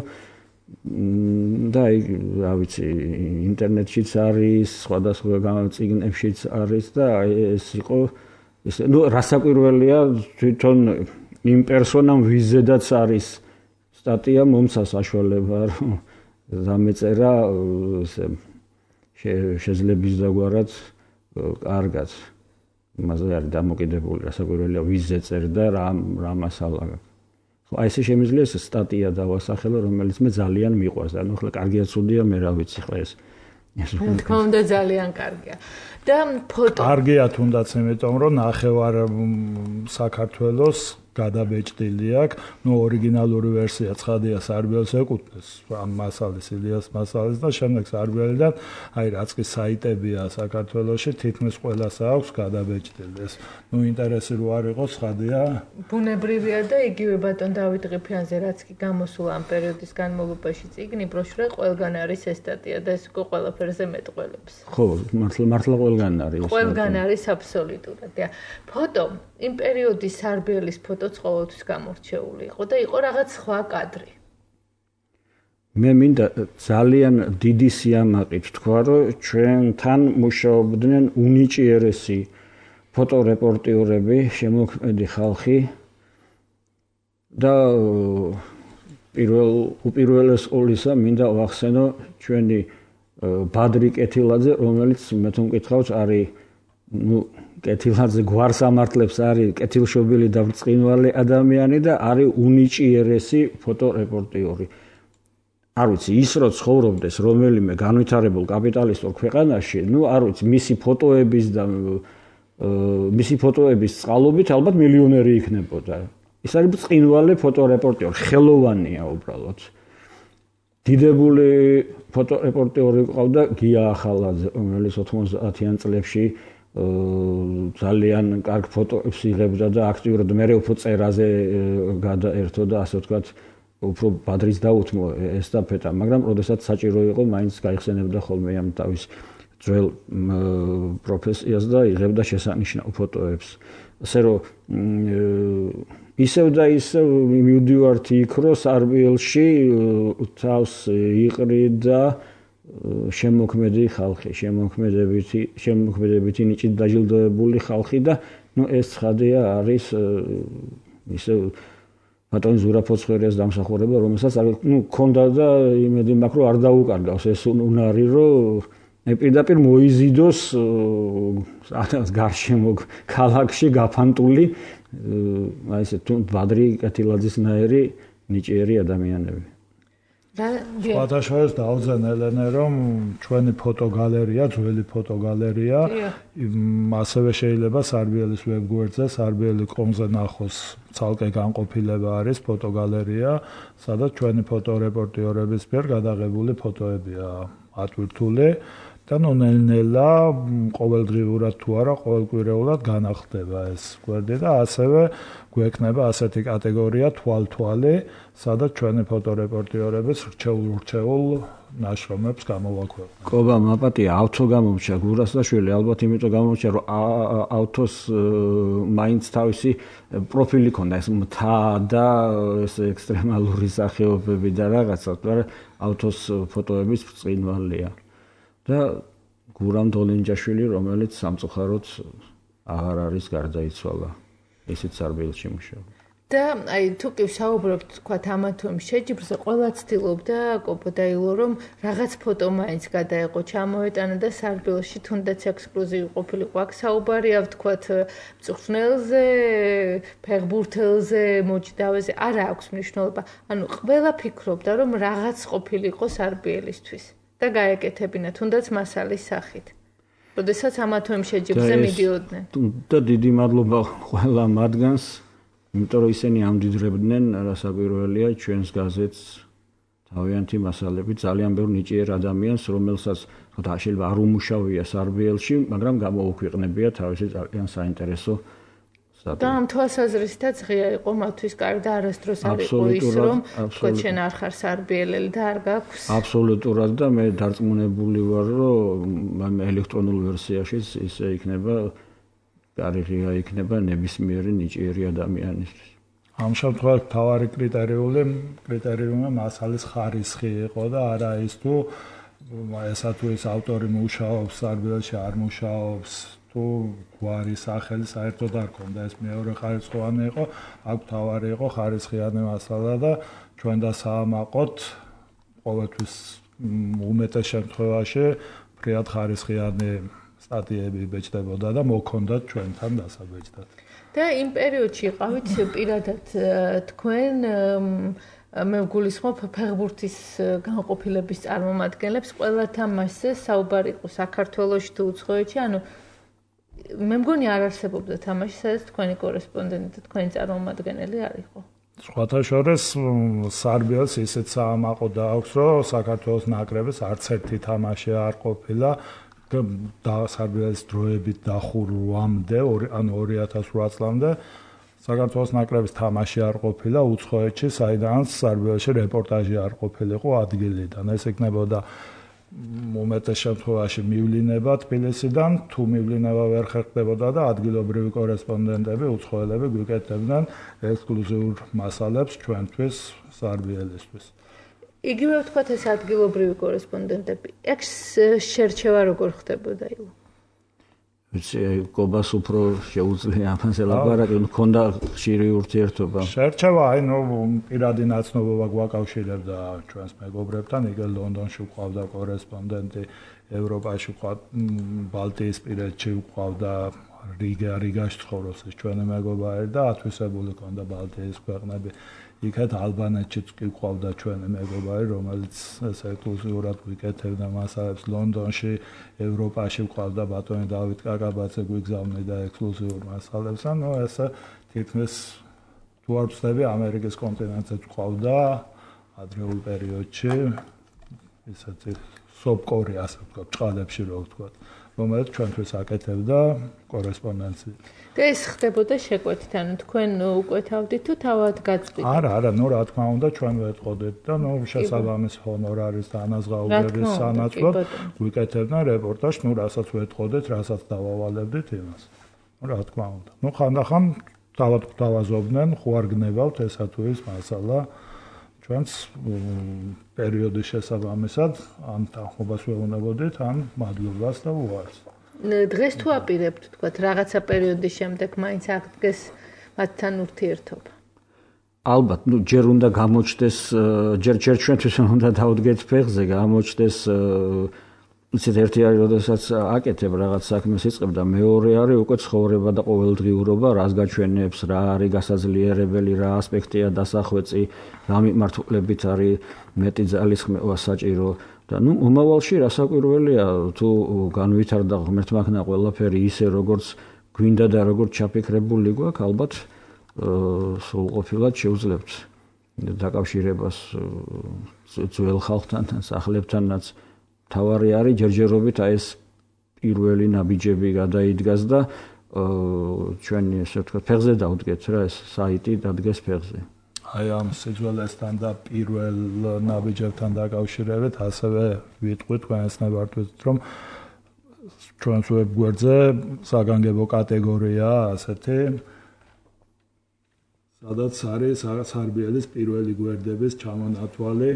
და აი, რა ვიცი, ინტერნეტშიც არის, სხვადასხვა წიგნებშიც არის და ეს იყო ეს ნუ რასაკვირველია თვითონ იმ პერსონამ ვიზედაც არის სტატია მომცა საშუალება რომ დამეწერა ესე შეძლების დაგვარად კარგად იმაზე არის დამოკიდებული რასაკვირველია ვიზე წერდა რა რა მასალა აი ესე შემიძლია ეს სტატია დავასახელო რომელიც მე ძალიან მიყვარს ანუ ხლა კარგია ცუდია მე რა ვიცი ხლა ეს რა თქმა უნდა ძალიან კარგია და ფოტო კარგია თუნდაც იმიტომ რომ ნახევარ საქართველოს გადაბეჭდილი აქვს ნუ ორიგინალური ვერსია ცხადია სარბიელს ეკუთვნის ამ მასალის ილიას მასალის და შემდეგ სარბიელიდან აი რაც კი საიტებია საქართველოში თითქმის ყველას აქვს გადაბეჭდილი ეს ნუ ინტერესი რო არ იყოს ცხადია ბუნებრივია და იგივე ბატონ დავით ყიფიანზე რაც კი გამოსულა ამ პერიოდის განმავლობაში წიგნი ბროშურა ყველგან არის ეს სტატია და ეს უკვე ყველაფერზე მეტყველებს ხო მართლა მართლა ყველგან არის ყველგან არის აბსოლუტურად და ფოტო იმ პერიოდის სარბიელის ფოტო ყოველთვის გამორჩეული იყო და იყო რაღაც სხვა კადრი. მე მინდა ძალიან დიდი სიამაყით თქვა, რომ ჩვენთან მუშაობდნენ უნიჭიერესი ფოტორეპორტიორები, შემოქმედი ხალხი და პირველ უპირველეს ყოვლისა მინდა ვახსენო ჩვენი ბადრი კეთილაძე, რომელიც მე თვითონ მკითხავს არის ნუ კეთილაძე გვარს ამართლებს არის კეთილშობილი და ბრწყინვალე ადამიანი და არის უნიჭიერესი ფოტორეპორტიორი. არ ვიცი, ის რო ცხოვრობდეს რომელიმე განვითარებულ კაპიტალისტურ ქვეყანაში, ნუ არ ვიცი, მისი ფოტოების და მისი ფოტოების წყალობით ალბათ მილიონერი იქნებოდა. ის არის ბრწყინვალე ფოტორეპორტიორი, ხელოვანია უბრალოდ. დიდებული ფოტორეპორტიორი ყავდა გია ახალაძე, რომელიც ოთხმოცდაათიან წლებში ძალიან კარგ ფოტოებს იღებდა და აქტიურად მერე უფრო წერაზე გადაერთო და ასე ვთქვათ უფრო ბადრის დაუთმო ესტაფეტა, მაგრამ როდესაც საჭირო იყო, მაინც გაიხსენებდა ხოლმე ამ თავის ძველ პროფესიას და იღებდა შესანიშნავ ფოტოებს. ასე რომ ისევ და ისევ მივდივართ იქ, რომ სარბიელში თავს იყრიდა შემოქმედი ხალხი, შემოქმედებითი, შემოქმედებითი ნიჭით დაჯილდოებული ხალხი და ნუ ეს ცხადია არის ისე ბატონ ზურაფოცხვერიას დამსახურება, რომელსაც ნუ ქონდა და იმედი მაქვს რომ არ დაუკარგავს ეს უნარი, რომ პირდაპირ მოიზიდოს ადას გარშემო ქალაქში გაფანტული აი ესე თუ ბადრი კეთილაძის ნაერი ნიჭიერი ადამიანები. სხვადასხვა დავძენ ელენე რომ ჩვენი ფოტოგალერეა, ძველი ფოტოგალერეა, ასევე შეიძლება სარბიელის ვებგვერდზე, სარბიელი კომ ზე ნახოს ცალკე განყოფილება არის ფოტოგალერეა, სადაც ჩვენი ფოტორეპორტიორების მიერ გადაღებული ფოტოებია ატვირთული და ნელ-ნელა ყოველდღიურად თუ არა, ყოველკვირეულად განახდება ეს გვერდი და ასევე გვექნება ასეთი კატეგორია თვალთვალი, სადაც ჩვენი ფოტორეპორტიორების რჩეულ-რჩეულ ნაშრომებს გამოვაქვეყნებთ. კობა, მაპატია, ავთო გამომჩა გურასაშვილი, ალბათ იმიტომ გამომჩა, რომ ავთოს მაინც თავისი პროფილი ქონდა, ეს მთა და ეს ექსტრემალური სახეობები და რაღაცა, მაგრამ ავთოს ფოტოების ბრწყინვალეა. და გურამ დოლინჯაშვილი, რომელიც სამწუხაროდ აღარ არის, გარდაიცვალა. ისიც სარბიელში მუშაობდა. და აი თუ კი ვსაუბრობთ თქვა ამა თუ იმ შეჯიბრზე, ყველა ცდილობდა კოპოდაილო რომ რაღაც ფოტო მაინც გადაეყო, ჩამოეტანა და სარბიელში თუნდაც ექსკლუზივი ყოფილიყო. აქ საუბარია თქვა მწვრთნელზე, ფეხბურთელზე, მოჭიდავეზე, არა აქვს მნიშვნელობა. ანუ ყველა ფიქრობდა რომ რაღაც ყოფილიყო სარბიელისთვის. და გაეკეთებინა თუნდაც მასალის სახით. როდესაც ამა თუ იმ შეჯიბრზე მიდიოდნენ. და დიდი მადლობა ყველა მათგანს, იმიტომ რომ ისინი ამდიდრებდნენ რასაკვირველია ჩვენს გაზეთს თავიანთი მასალებით, ძალიან ბევრ ნიჭიერ ადამიანს, რომელსაც თქო შეიძლება არ უმუშავია სარბიელში, მაგრამ გამოუქვეყნებია თავისი ძალიან საინტერესო და ამ თვალსაზრისითაც ღია იყო მათთვის კარგი და არასდროს არ იყო ის რომ თქვა შენ არ ხარ სარბიელელი და არ გაქვს აბსოლუტურად და მე დარწმუნებული ვარ რომ ელექტრონულ ვერსიაშიც ისე იქნება კარგი იქნება ნებისმიერი ნიჭიერი ადამიანისთვის. ამ შემთხვევაში თავარი კრიტერიუმი კრიტერიუმი მასალის ხარისხი იყო და არა ის თუ ესა თუ ეს ავტორი მუშაობს სარბიელში არ მუშაობს თუ გვარი სახელი საერთოდ არ ქონდა ეს მეორე ხარისხოვანი იყო, აქ თავარი იყო ხარისხიანი მასალა და ჩვენ და საამაყოთ ყოველთვის უმეტეს შემთხვევაში ფრიად ხარისხიანი სტატიები იბეჭდებოდა და მოქონდათ ჩვენთან დასაბეჭდად. და იმ პერიოდში ყავით პირადად თქვენ მე ვგულისხმობ ფეხბურთის განყოფილების წარმომადგენლებს ყველა თამაშზე საუბარი იყო საქართველოში თუ უცხოეთში, ანუ მე მგონი არ არსებობდა თამაში, სადაც თქვენი კორესპონდენტი და თქვენი წარმომადგენელი არ იყო. სხვათა შორის სარბიელს ისეთ საამაყო დააქვს, რომ საქართველოს ნაკრების არც ერთი თამაში არ ყოფილა და სარბიელის დროებით დახურვამდე, ანუ ორი ათას ოთხ წლამდე საქართველოს ნაკრების თამაში არ ყოფილა უცხოეთში, საიდანაც სარბიელში რეპორტაჟი არ ყოფილიყო ადგილიდან. ეს იქნებოდა უმეტეს შემთხვევაში მივლინება თბილისიდან, თუ მივლინება ვერ ხერხდებოდა და ადგილობრივი კორესპონდენტები, უცხოელები გვიკეთებდნენ ექსკლუზიურ მასალებს ჩვენთვის, სარბიელისთვის. იგივე ვთქვათ ეს ადგილობრივი კორესპონდენტები. ეგ შერჩევა როგორ ხდებოდა ილო? ვიცი, კობას უფრო შეუძლია ამაზე ლაპარაკი, მქონდა ხშირი ურთიერთობა. შერჩევა, აი ნუ პირადი ნაცნობობა გვაკავშირებდა ჩვენს მეგობრებთან, იგივე ლონდონში ვყავდა კორესპონდენტი, ევროპაში ვყავდა, ბალტიისპირეთში ვყავდა, რიგა რიგაში ცხოვრობს ეს ჩვენი მეგობარი და ათვისებული ქონდა ბალტიის ქვეყნები. იქეთ ალბანეთშიც კი ვყავდა ჩვენი მეგობარი, რომელიც ეს ექსკლუზიურად გვიკეთებდა მასალებს ლონდონში, ევროპაში ვყავდა ბატონი დავით კაკაბაძე გვიგზავნიდა ექსკლუზიურ მასალებს, ანუ ესე თითქმის თუ არ ვცდები ამერიკის კონტინენტზე ვყავდა ადრეულ პერიოდში, ისეთი სოპკორი ასე ვთქვათ, ჭყალებში რო ვთქვათ, რომელიც ჩვენთვის აკეთებდა კორესპონდენციას. და ეს ხდებოდა შეკვეთით, ანუ თქვენ უკვეთავდით თუ თავად გაწყვიტეთ? არა, არა, ნუ რა თქმა უნდა, ჩვენ ვეტყოდეთ და ნუ შესაბამის ჰონორარის და ანაზღაურების სანაცვლოდ გვიკეთებდნენ რეპორტაჟს, ნუ რასაც ვეტყოდეთ, რასაც დავავალებდით იმას. ნუ რა თქმა უნდა. ნუ ხანდახან თავად გვთავაზობდნენ, ხო არ გნებავთ ესა თუ ის მასალა ჩვენს პერიოდის შესაბამისად, ან თანხმობას ვეუბნებოდით, ან მადლობას და უარს. დღეს თუ აპირებთ, თქვათ, რაღაცა პერიოდის შემდეგ მაინც აღდგეს მათთან ურთიერთობა. ალბათ, ნუ ჯერ უნდა გამოჩნდეს, ჯერ ჯერ ჩვენთვის უნდა დავდგეთ ფეხზე, გამოჩნდეს იცით ერთი არის როდესაც აკეთებ რაღაც საქმეს იწყებ და მეორე არის უკვე ცხოვრება და ყოველდღიურობა რას გაჩვენებს, რა არის გასაძლიერებელი, რა ასპექტია დასახვეწი, რა მიმართულებით არის მეტი ძალისხმევა საჭირო და ნუ მომავალში რასაკვირველია თუ განვითარდა ღმერთმაქნა ყველაფერი ისე როგორც გვინდა და როგორც ჩაფიქრებული გვაქვს, ალბათ სრულყოფილად შევძლებთ დაკავშირებას ძველ ხალხთან, სახლებთანაც. თავარი არის ჯერჯერობით აი ეს პირველი ნაბიჯები გადაიდგას და ჩვენი ესე ვთქვათ ფეხზე დავდგეთ რა ეს საიტი დადგეს ფეხზე. აი ამ სიძველესთან და პირველ ნაბიჯებთან დაკავშირებით ასევე ვიტყვით თქვენს ნებართვით რომ ჩვენს ვებგვერდზე საგანგებო კატეგორიაა ასეთი სადაც არის სარბიელის პირველი გვერდების ჩამონათვალი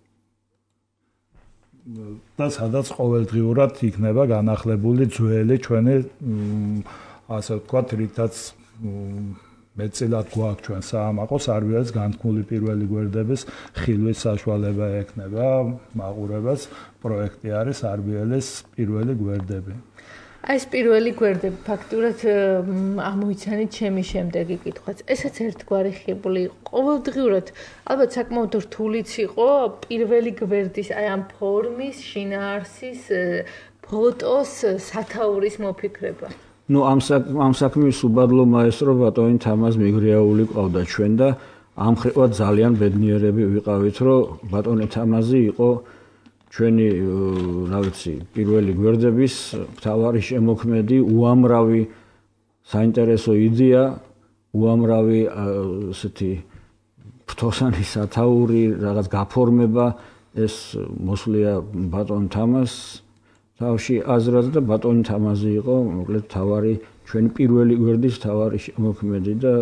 და სადაც ყოველდღიურად იქნება განახლებული ძველი ჩვენი ასე ვთქვათ რითაც მეცილად გვაქვს ჩვენ საამაყო სარბიელის განთქმული პირველი გვერდების ხილვის საშუალება ექნება მაყურებას პროექტი არის სარბიელის პირველი გვერდები. აი ეს პირველი გვერდები ფაქტურად ამოიცანით ჩემი შემდეგი კითხვაც. ესაც ერთგვარი ხიბლი იყო. ყოველდღიურად ალბათ საკმაოდ რთულიც იყო პირველი გვერდის აი ამ ფორმის, შინაარსის, ფოტოს, სათაურის მოფიქრება. ნუ ამ ამ საქმის უბადლო მაესტრო ბატონი თამაზ მიგრიაული ყავდა ჩვენ და ამ ხრივად ძალიან ბედნიერები ვიყავით, რომ ბატონი თამაზი იყო ჩვენი რა ვიცი პირველი გვერდების მთავარი შემოქმედი უამრავი საინტერესო იდეა უამრავი ესეთი ფრთოსანი სათაური რაღაც გაფორმება ეს მოსვლია ბატონ თამაზ თავში აზრად და ბატონ თამაზი იყო მოკლედ მთავარი ჩვენი პირველი გვერდის მთავარი შემოქმედი და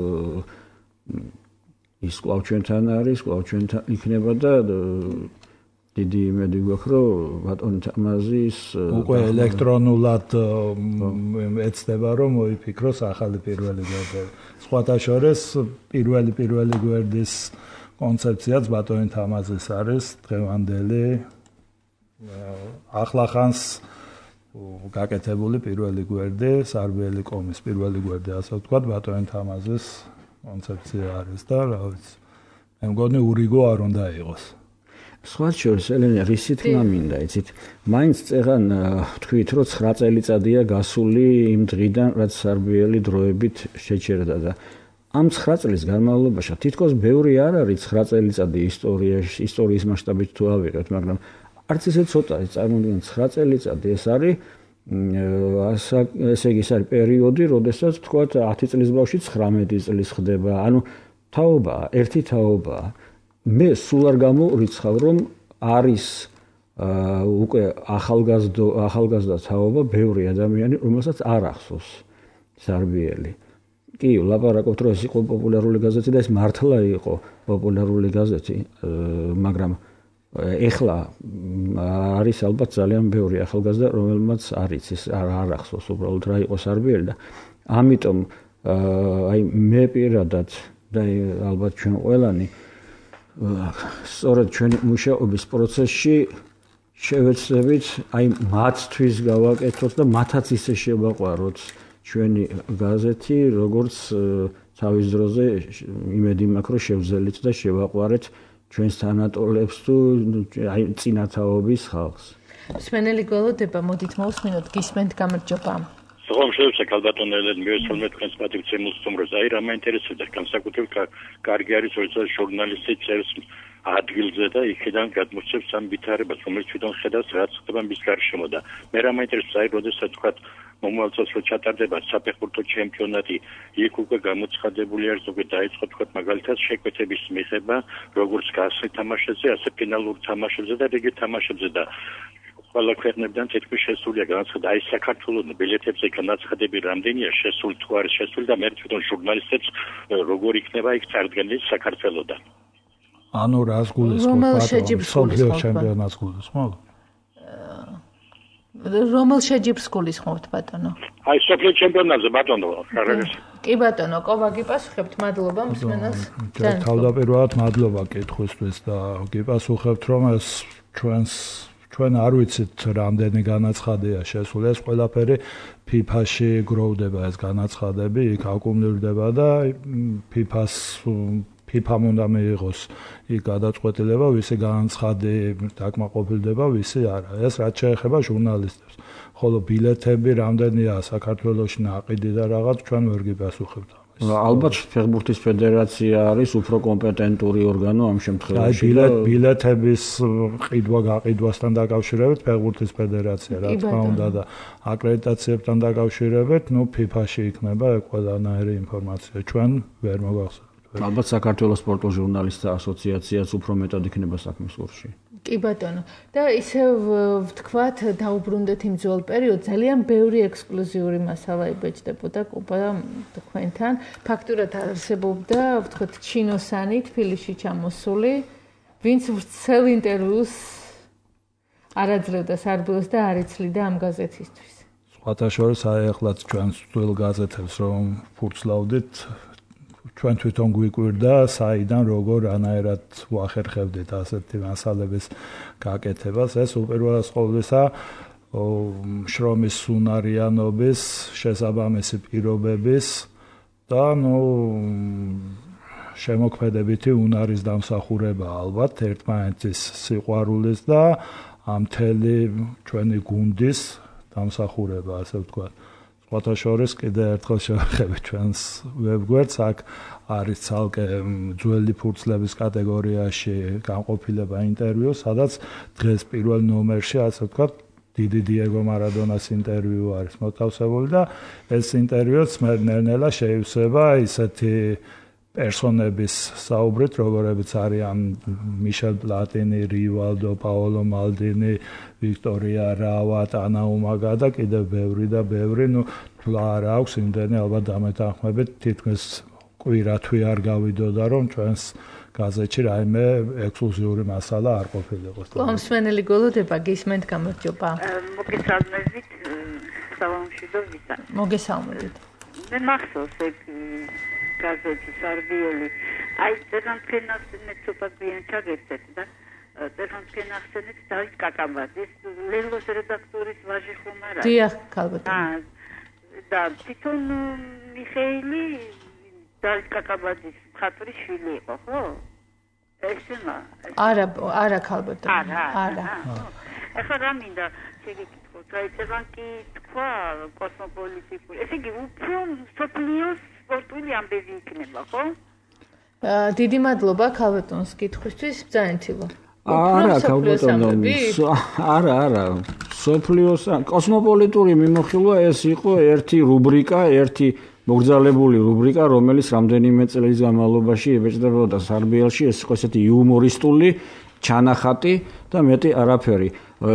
ის კვლავ ჩვენთან არის კვლავ ჩვენთან იქნება და დიდი იმედი გვაქვს, რომ ბატონი თამაზის უკვე ელექტრონულად ეცდება, რომ მოიფიქროს ახალი პირველი გვერდები. სხვათა შორის პირველი პირველი გვერდის კონცეფციაც ბატონი თამაზის არის დღევანდელი ახლახანს გაკეთებული პირველი გვერდი, სარბიელი კომის პირველი გვერდი, ასე ვთქვათ, ბატონი თამაზის კონცეფცია არის და რა ვიცი. მე მგონი ურიგო არ უნდა იყოს. სხვა შორის ელენე რისი თქმა მინდა იცით მაინც წეღან თქვით რომ ცხრა წელიწადია გასული იმ დღიდან რაც სარბიელი დროებით შეჩერდა და ამ ცხრა წლის განმავლობაში თითქოს ბევრი არ არის ცხრა წელიწადი ისტორიაში ისტორიის მასშტაბით თუ ავიღებთ მაგრამ არც ისე ცოტა წარმოვიდგინეთ ცხრა წელიწადი ეს არის ესე იგი ეს არის პერიოდი როდესაც თქვათ ათი წლის ბავშვი ცხრამეტი წლის ხდება ანუ თაობა ერთი თაობა მე სულ არ გამორიცხავ რომ არის უკვე ახალგაზრდა ახალგაზრდა თაობა ბევრი ადამიანი რომელსაც არ ახსოვს სარბიელი კი ლაპარაკობთ რომ ეს იყო პოპულარული გაზეთი და ეს მართლა იყო პოპულარული გაზეთი მაგრამ ეხლა არის ალბათ ძალიან ბევრი ახალგაზრდა რომელმაც არ იცის არ ახსოვს უბრალოდ რა იყო სარბიელი და ამიტომ აი მე პირადად და ალბათ ჩვენ ყველანი სწორედ ჩვენი მუშაობის პროცესში შევეცდებით აი მათთვის გავაკეთოთ და მათაც ისე შევაყვაროთ ჩვენი გაზეთი როგორც თავის დროზე იმედი მაქვს რომ შევძელით და შევაყვარეთ ჩვენს თანატოლებს თუ აი წინათაობის ხალხს მსმენელი გველოდება მოდით მოვსმინოთ გისმენთ გამარჯობა Согом შევსე კალბატონელენ მიესალმე თქვენს პატივცემულს თუმროს აი რა მაინტერესებდა განსაკუთრებით კარგი არის როცა ჟურნალისტი წერს ადგილზე და იქიდან გადმოსცემს ამ ვითარებას რომელიც თვითონ ხედავს რაც ხდება მის გარშემო და მე რა მაინტერესებს აი როდესაც თქვა მომავალ წელს რო ჩატარდება საფეხბურთო ჩემპიონატი იქ უკვე გამოცხადებული არის ზოგადად დაიწყო თქვა მაგალითად შეკვეთების მიღება როგორც გასული თამაშებზე ასე ფინალურ თამაშებზე და რიგი თამაშებზე და ყველა ქვეყნებიდან თითქმის შესულია განაცხადა აი საქართველოს ბილეთებზე განაცხადები რამდენია შესული თუ არის შესული და მე თვითონ ჟურნალისტებს როგორ იქნება იქ წარდგენილი საქართველოსთან ანუ რას გულისხმობთ სოფლიო ჩემპიონატს გულისხმობთ რომელ შეჯიბს გულისხმობთ ბატონო აი სოფლიო ჩემპიონატზე ბატონო კი ბატონო კოვაგი პასუხებთ მადლობა მსმენელს თავდაპირველად მადლობა კითხვისთვის და გიპასუხებთ რომ ეს ჩვენს ჩვენ არ ვიცით რამდენი განაცხადია შესული ეს ყველაფერი ფიფაში გროვდება ეს განაცხადები იქ აკუმულირდება და ფიფას ფიფამ უნდა მიიღოს იქ გადაწყვეტილება ვისი განაცხადი დაკმაყოფილდება ვისი არა ეს რაც შეეხება ჟურნალისტებს ხოლო ბილეთები რამდენია საქართველოში ნაყიდი და რაღაც ჩვენ ვერ გიპასუხებთ ალბათ ფეხბურთის ფედერაცია არის უფრო კომპეტენტური ორგანო ამ შემთხვევაში. აი ბილეთ ბილეთების ყიდვა გაყიდვასთან დაკავშირებით ფეხბურთის ფედერაცია რა თქმა უნდა და აკრედიტაციებთან დაკავშირებით, ნუ ფიფაში იქნება ყველანაირი ინფორმაცია. ჩვენ ვერ მოგახსოვთ. ალბათ საქართველოს სპორტულ ჟურნალისტთა ასოციაციაც უფრო მეტად იქნება საქმის კურსში. კი ბატონო. და ისევ ვთქვათ, დაუბრუნდეთ იმ ძველ პერიოდს, ძალიან ბევრი ექსკლუზიური მასალა იბეჭდებოდა კუბა თქვენთან. ფაქტურად არსებობდა, ვთქვათ, ჩინოსანი თბილისში ჩამოსული, ვინც ვრცელ ინტერვიუს არაძლევდა სარბილოს და არ იცლიდა ამ გაზეთისთვის. სხვათა შორის აი ახლაც ჩვენ ძველ გაზეთებს რომ ფურცლავდით ჩვენ თვითონ გვიკვირდა საიდან როგორ ანაერად ვახერხებდით ასეთი მასალების გაკეთებას ეს უპირველეს ყოვლისა შრომის უნარიანობის შესაბამისი პირობების და ნუ შემოქმედებითი უნარის დამსახურება ალბათ ერთმანეთის სიყვარულის და ამ მთელი ჩვენი გუნდის დამსახურება ასე ვთქვათ სხვათა შორის კიდე ერთხელ შევეხებით ჩვენს ვებგვერდს აქ არის ცალკე ძველი ფურცლების კატეგორიაში განყოფილება ინტერვიუ, სადაც დღეს პირველ ნომერში ასე ვთქვათ დიდი დიეგო მარადონას ინტერვიუ არის მოთავსებული და ეს ინტერვიუც ნელ-ნელა შეივსება ისეთი პერსონების საუბრით, როგორებიც არიან მიშელ პლატინი, რივალდო, პაოლო მალდინი, ვიქტორია რავა, ტანა უმაგა და კიდევ ბევრი და ბევრი, ნუ თვლა არ აქვს იმდენი ალბათ დამეთანხმებით თითქმის კვირა თვე არ გავიდოდა რომ ჩვენს გაზეთში რაიმე ექსკლუზიური მასალა არ ყოფილიყოს. კომსმენელი გოლოდება გისმენთ გამარჯობა. მოგესალმებით, სალამში და ვიტან. მოგესალმებით. მე მახსოვს ეგ გაზეთი სარბიელი. აი წერანთქენას მე ცოტა გვიან ჩაგერთეთ და წერანთქენახსენეთ დავით კაკაბაძის ლელოს რედაქტორის ვაჟი ხომ არა? დიახ, ქალბატონო. აა და თვითონ მიხეილი დავით კაკაბაძის ხატვრის შვილი იყო, ხო? ესემა. არა, არა ქალბატონო. არა. არა. ეხლა რა მინდა შეგეკითხოთ, აი წერანკი თქვა კოსმოპოლიტიკური. ესე იგი უფრო სოფლიოს სპორტული ამბები იქნება, ხო? დიდი მადლობა ქალბატონს კითხვისთვის, ბრძანეთილო. არა, ქალბატონო. არა, არა. სოფლიოს კოსმოპოლიტური მიმოხილვა ეს იყო ერთი რუბრიკა, ერთი მოგზალებული რუბრიკა, რომელიც რამდენიმე წლის განმავლობაში იბეჭდებოდა სარბიელში, ეს იყო ესეთი იუმორისტული ჩანახატი და მეტი არაფერი.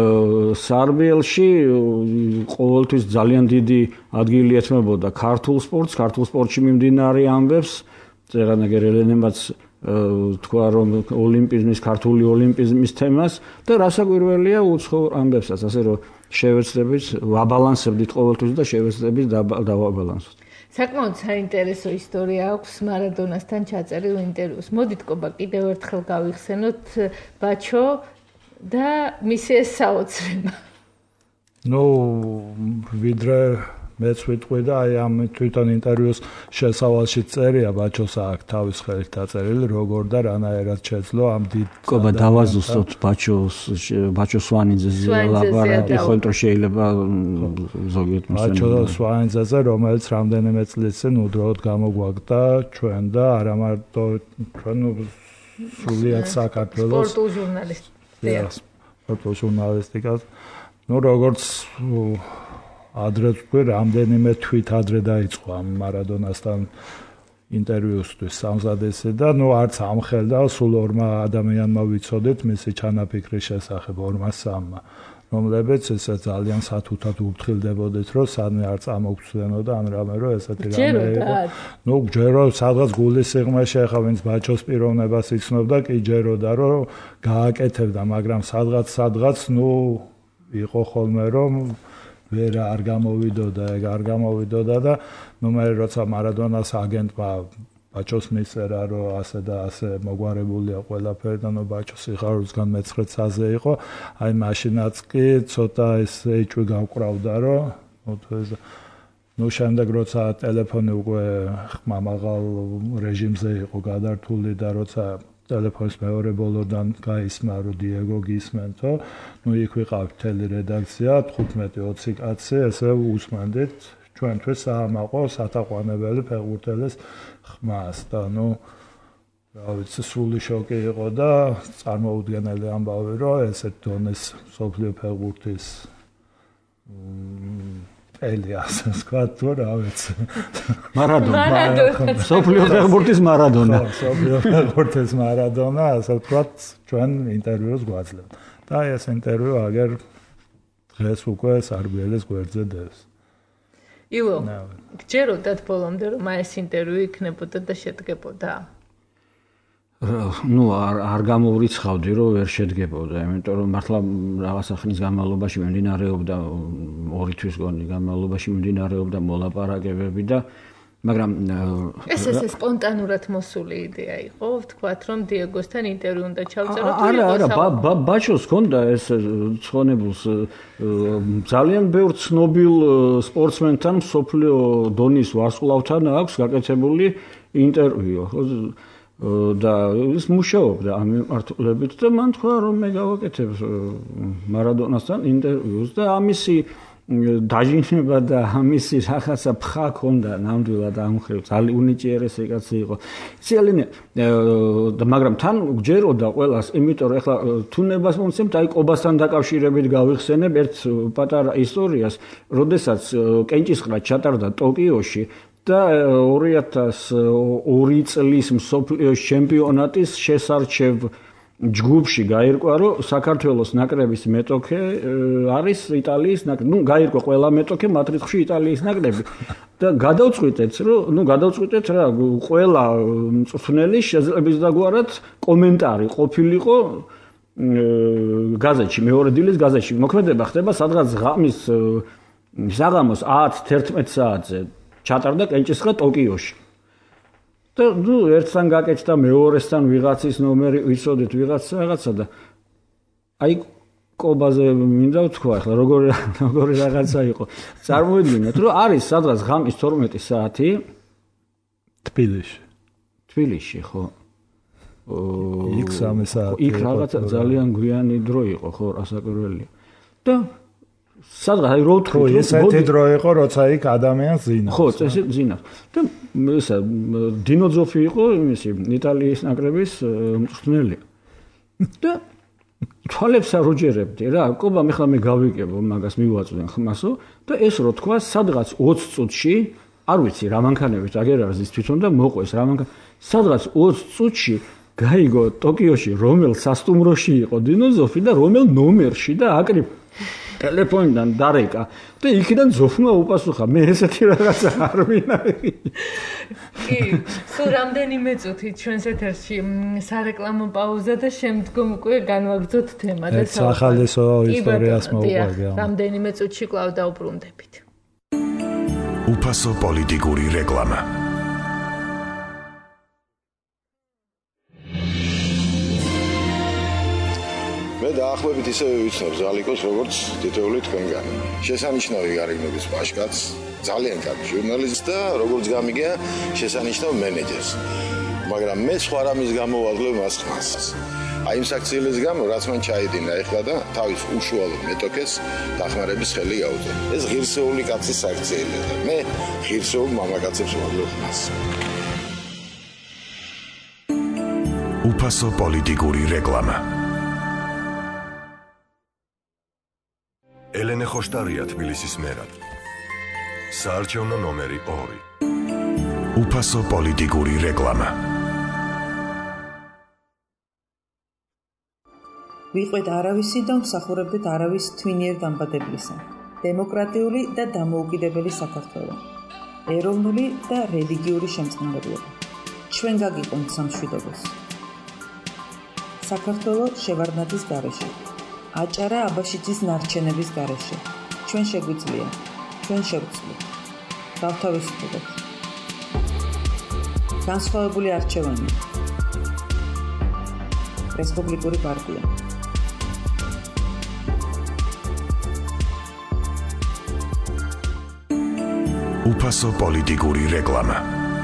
სარბიელში ყოველთვის ძალიან დიდი ადგილი ეთმებოდა ქართულ სპორტს, ქართულ სპორტში მიმდინარე ამბებს, წერანაგერ ელენებაც თქვა რომ ოლიმპიზმის, ქართული ოლიმპიზმის თემას და რასაკვირველია უცხოურ ამბებსაც, ასე რომ შევეცდებით, ვაბალანსებდით ყოველთვის და შევეცდებით დავაბალანსოთ. საკმაოდ საინტერესო ისტორია აქვს მარადონასთან ჩაწერილ ინტერვიუს. მოდით კობა კიდევ ერთხელ გავიხსენოთ ბაჩო და მისი ეს საოცრება. ნუ ვიდრე მეც ვიტყვი და აი ამ თვითონ ინტერვიუს შესავალში წერია ბაჩოს აქ თავის ხელით დაწერილი როგორ და რანაირად შეძლო ამ დიდ კობა დავაზუსტოთ ბაჩოს ბაჩო სვანიძეზე ლაპარაკი ხო იმიტომ შეიძლება ზოგიერთ ბაჩო სვანიძეზე რომელიც რამდენიმე წლის წინ უდროოდ გამოგვაგდა ჩვენ და არა მარტო ჩვენ სრულიად საქართველოს სპორტულ ჟურნალისტიკას სპორტულ ჟურნალისტიკას ნუ როგორც ადრე თქვი რამდენიმე თვით ადრე დაიწყო ამ მარადონასთან ინტერვიუსთვის სამზადესი და ნუ არც ამხელდა სულ ორმა ადამიანმა ვიცოდეთ მისი ჩანაფიქრის შესახებ ორმა სამმა რომლებიც ესე ძალიან სათუთად უფრთხილდებოდეთ რომ სანე არ წამოგცდენოდა ან რამე რომ ესეთი რამე იყო ნუ ჯერო სადღაც გულის სიღრმეში ახლა ვინც ბაჩოს პიროვნებას იცნობდა კი ჯეროდა რომ გააკეთებდა მაგრამ სადღაც სადღაც ნუ იყო ხოლმე რომ ვერა არ გამოვიდოდა, ეგ არ გამოვიდოდა და ნუ მე როცა მარადონას აგენტმა ბაჩოს მისერა რომ ასე და ასე მოგვარებულია ყველაფერი და ნუ ბაჩოს სიხარულისგან მეცხრე წაზე იყო აი მაშინაც კი ცოტა ეს ეჭვი გავკრავდა რომ ნუ შემდეგ როცა ტელეფონი უკვე ხმამაღალ რეჟიმზე იყო გადართული და როცა ტელეფონის მეორე ბოლოდან გაისმა რომ დიეგო გისმენთო ნუ იქ ვიყავ მთელი რედაქცია თხუთმეტი ოცი კაცი ესე უსმენდით ჩვენთვის საამაყო სათაყვანებელი ფეხბურთელის ხმას და ნუ რა ვიცი სული შოკი იყო და წარმოუდგენელი ამბავი რომ ესეთ დონეს სოფლიო ფეხბურთის ელიას სკواد თუ რა ვიცი მარადონა სოფლიო ფეხბურთის მარადონა სოფლიო ფეხბურთის მარადონა ასე ვთქვათ ჩვენ ინტერვიუს გვაძლევთ და ეს ინტერვიუ აგერ დღეს უკვე სარბიელის გვერდზე დევს ილო გჯეროდათ ბოლომდე რომ ეს ინტერვიუ იქნებოდა და შედგებოდა ну არ არ გამოვრიცხავდი რომ ვერ შედგებოდა იმიტომ რომ მართლა რაღაცა ხნის განმავლობაში მიმდინარეობდა ორი თვის გონი განმავლობაში მიმდინარეობდა მოლაპარაკებები და მაგრამ ეს ეს სპონტანურად მოსული იდეა იყო ვთქვათ რომ დიეგოსთან ინტერვიუ უნდა ჩავწეროთ არა არა ბაჩოს ჰქონდა ეს ცხონებულს ძალიან ბევრ ცნობილ სპორტსმენთან სოფლიო დონის ვარსკვლავთან აქვს გაკეთებული ინტერვიუ და ის მუშაობდა ამ მიმართულებით და მან თქვა რომ მე გავაკეთებ მარადონასთან ინტერვიუს და ამისი დაჟინება და ამისი რაღაცა ფხა ქონდა ნამდვილად ამ ხრივ ძალიან უნიჭიერესი კაცი იყო ძალიან და მაგრამ თან გჯეროდა ყველას იმიტომ რომ ეხლა თუნებას მომცემთ აი ყობასთან დაკავშირებით გავიხსენებ ერთ პატარა ისტორიას როდესაც კენჭისყრა ჩატარდა ტოკიოში და ორი ათას ორი წლის მსოფლიოს ჩემპიონატის შესარჩევ ჯგუფში გაირკვა რომ საქართველოს ნაკრების მეტოქე არის იტალიის ნაკრები. ნუ გაირკვა ყველა მეტოქე მათ რიცხვში იტალიის ნაკრები. და გადავწყვიტეთ რომ ნუ გადავწყვიტეთ რა ყველა მწვრთნელი შეძლებს დაგვარად კომენტარი ყოფილიყო გაზეთში მეორე დილის გაზეთში. მოქმედება ხდება სადღაც ღამის საღამოს ათ თერთმეტ საათზე ჩატარდა კენჭისყრა ტოკიოში. და ნუ ერთთან გაკეთდა მეორესთან ვიღაცის ნომერი ვიცოდით ვიღაც რაღაცა და აი ყობაზე მინდა ვთქვა ახლა როგორი როგორი რაღაცა იყო წარმოიდგინეთ რომ არის სადღაც ღამის თორმეტი საათი თბილისში თბილისში ხო იქ სამი საათი იქ რაღაცა ძალიან გვიანი დრო იყო ხო რასაკვირველია და სადღაც აი რო ვთქვა ესეთი დრო იყო როცა იქ ადამიანს ზინავს ხო წესი ზინავს და ისა დინო ძოფი იყო იმისი იტალიის ნაკრების მწვრთნელი და თვალებს არ უჯერებდი რა ყობა მე ხლა მე გავიკებო მაგას მივაწვდენ ხმასო და ეს რო თქვა სადღაც ოცი წუთში არ ვიცი რა მანქანებით აგერ არის ის თვითონ და მოყვეს რა მანქანა სადღაც ოცი წუთში გაიგო ტოკიოში რომელ სასტუმროში იყო დინო ძოფი და რომელ ნომერში და აკრიფ ტელეფონიდან დარეკა და იქიდან ძოფმა უპასუხა მე ესეთი რაღაცა არ მინარი კი სულ რამდენიმე წუთი ჩვენს ეთერში სარეკლამო პაუზა და შემდგომ უკვე განვაგრძოთ თემა და სახალისო ისტორიას მოვყვებია რამდენიმე წუთში კვლავ დაუბრუნდებით უფასო პოლიტიკური რეკლამა მე დაახლოებით ისევე ვიცნობ ზალიკოს როგორც თითოეული თქვენგანი. შესანიშნავი გარეგნობის პაშკაც, ძალიან კარგი ჟურნალისტი და როგორც გამიგია, შესანიშნავ მენეჯერს. მაგრამ მე სხვა რამის გამო ვაძლევ მას ხმას. აი იმ საქციელის გამო, რაც მან ჩაიდინა ეხლა და თავის უშუალო მეტოქეს დახმარების ხელი გაუწევ. ეს ღირსეული კაცის საქციელია და მე ღირსეულ მამაკაცებს ვაძლევ ხმას. უფასო პოლიტიკური რეკლამა ელენე ხოშტარია თბილისის მერად. საარჩევნო ნომერი ორი. უფასო პოლიტიკური რეკლამა. ვიყვეთ არავისი და ვსახურებდეთ არავის თვინიერ დამბადებლისა. დემოკრატიული და დამოუკიდებელი საქართველო. ეროვნული და რელიგიური შემწყნარებლობა. ჩვენ გაგიყვანთ სამშვიდობოს. საქართველო შევარდნაძის გარეშე. აჭარა აბაშიძის ნარჩენების გარეშე. ჩვენ შეგვიძლია, ჩვენ შევცვლით. დავთავისუფლდეთ. განსხვავებული არჩევანი. რესპუბლიკური პარტია. უფასო პოლიტიკური რეკლამა.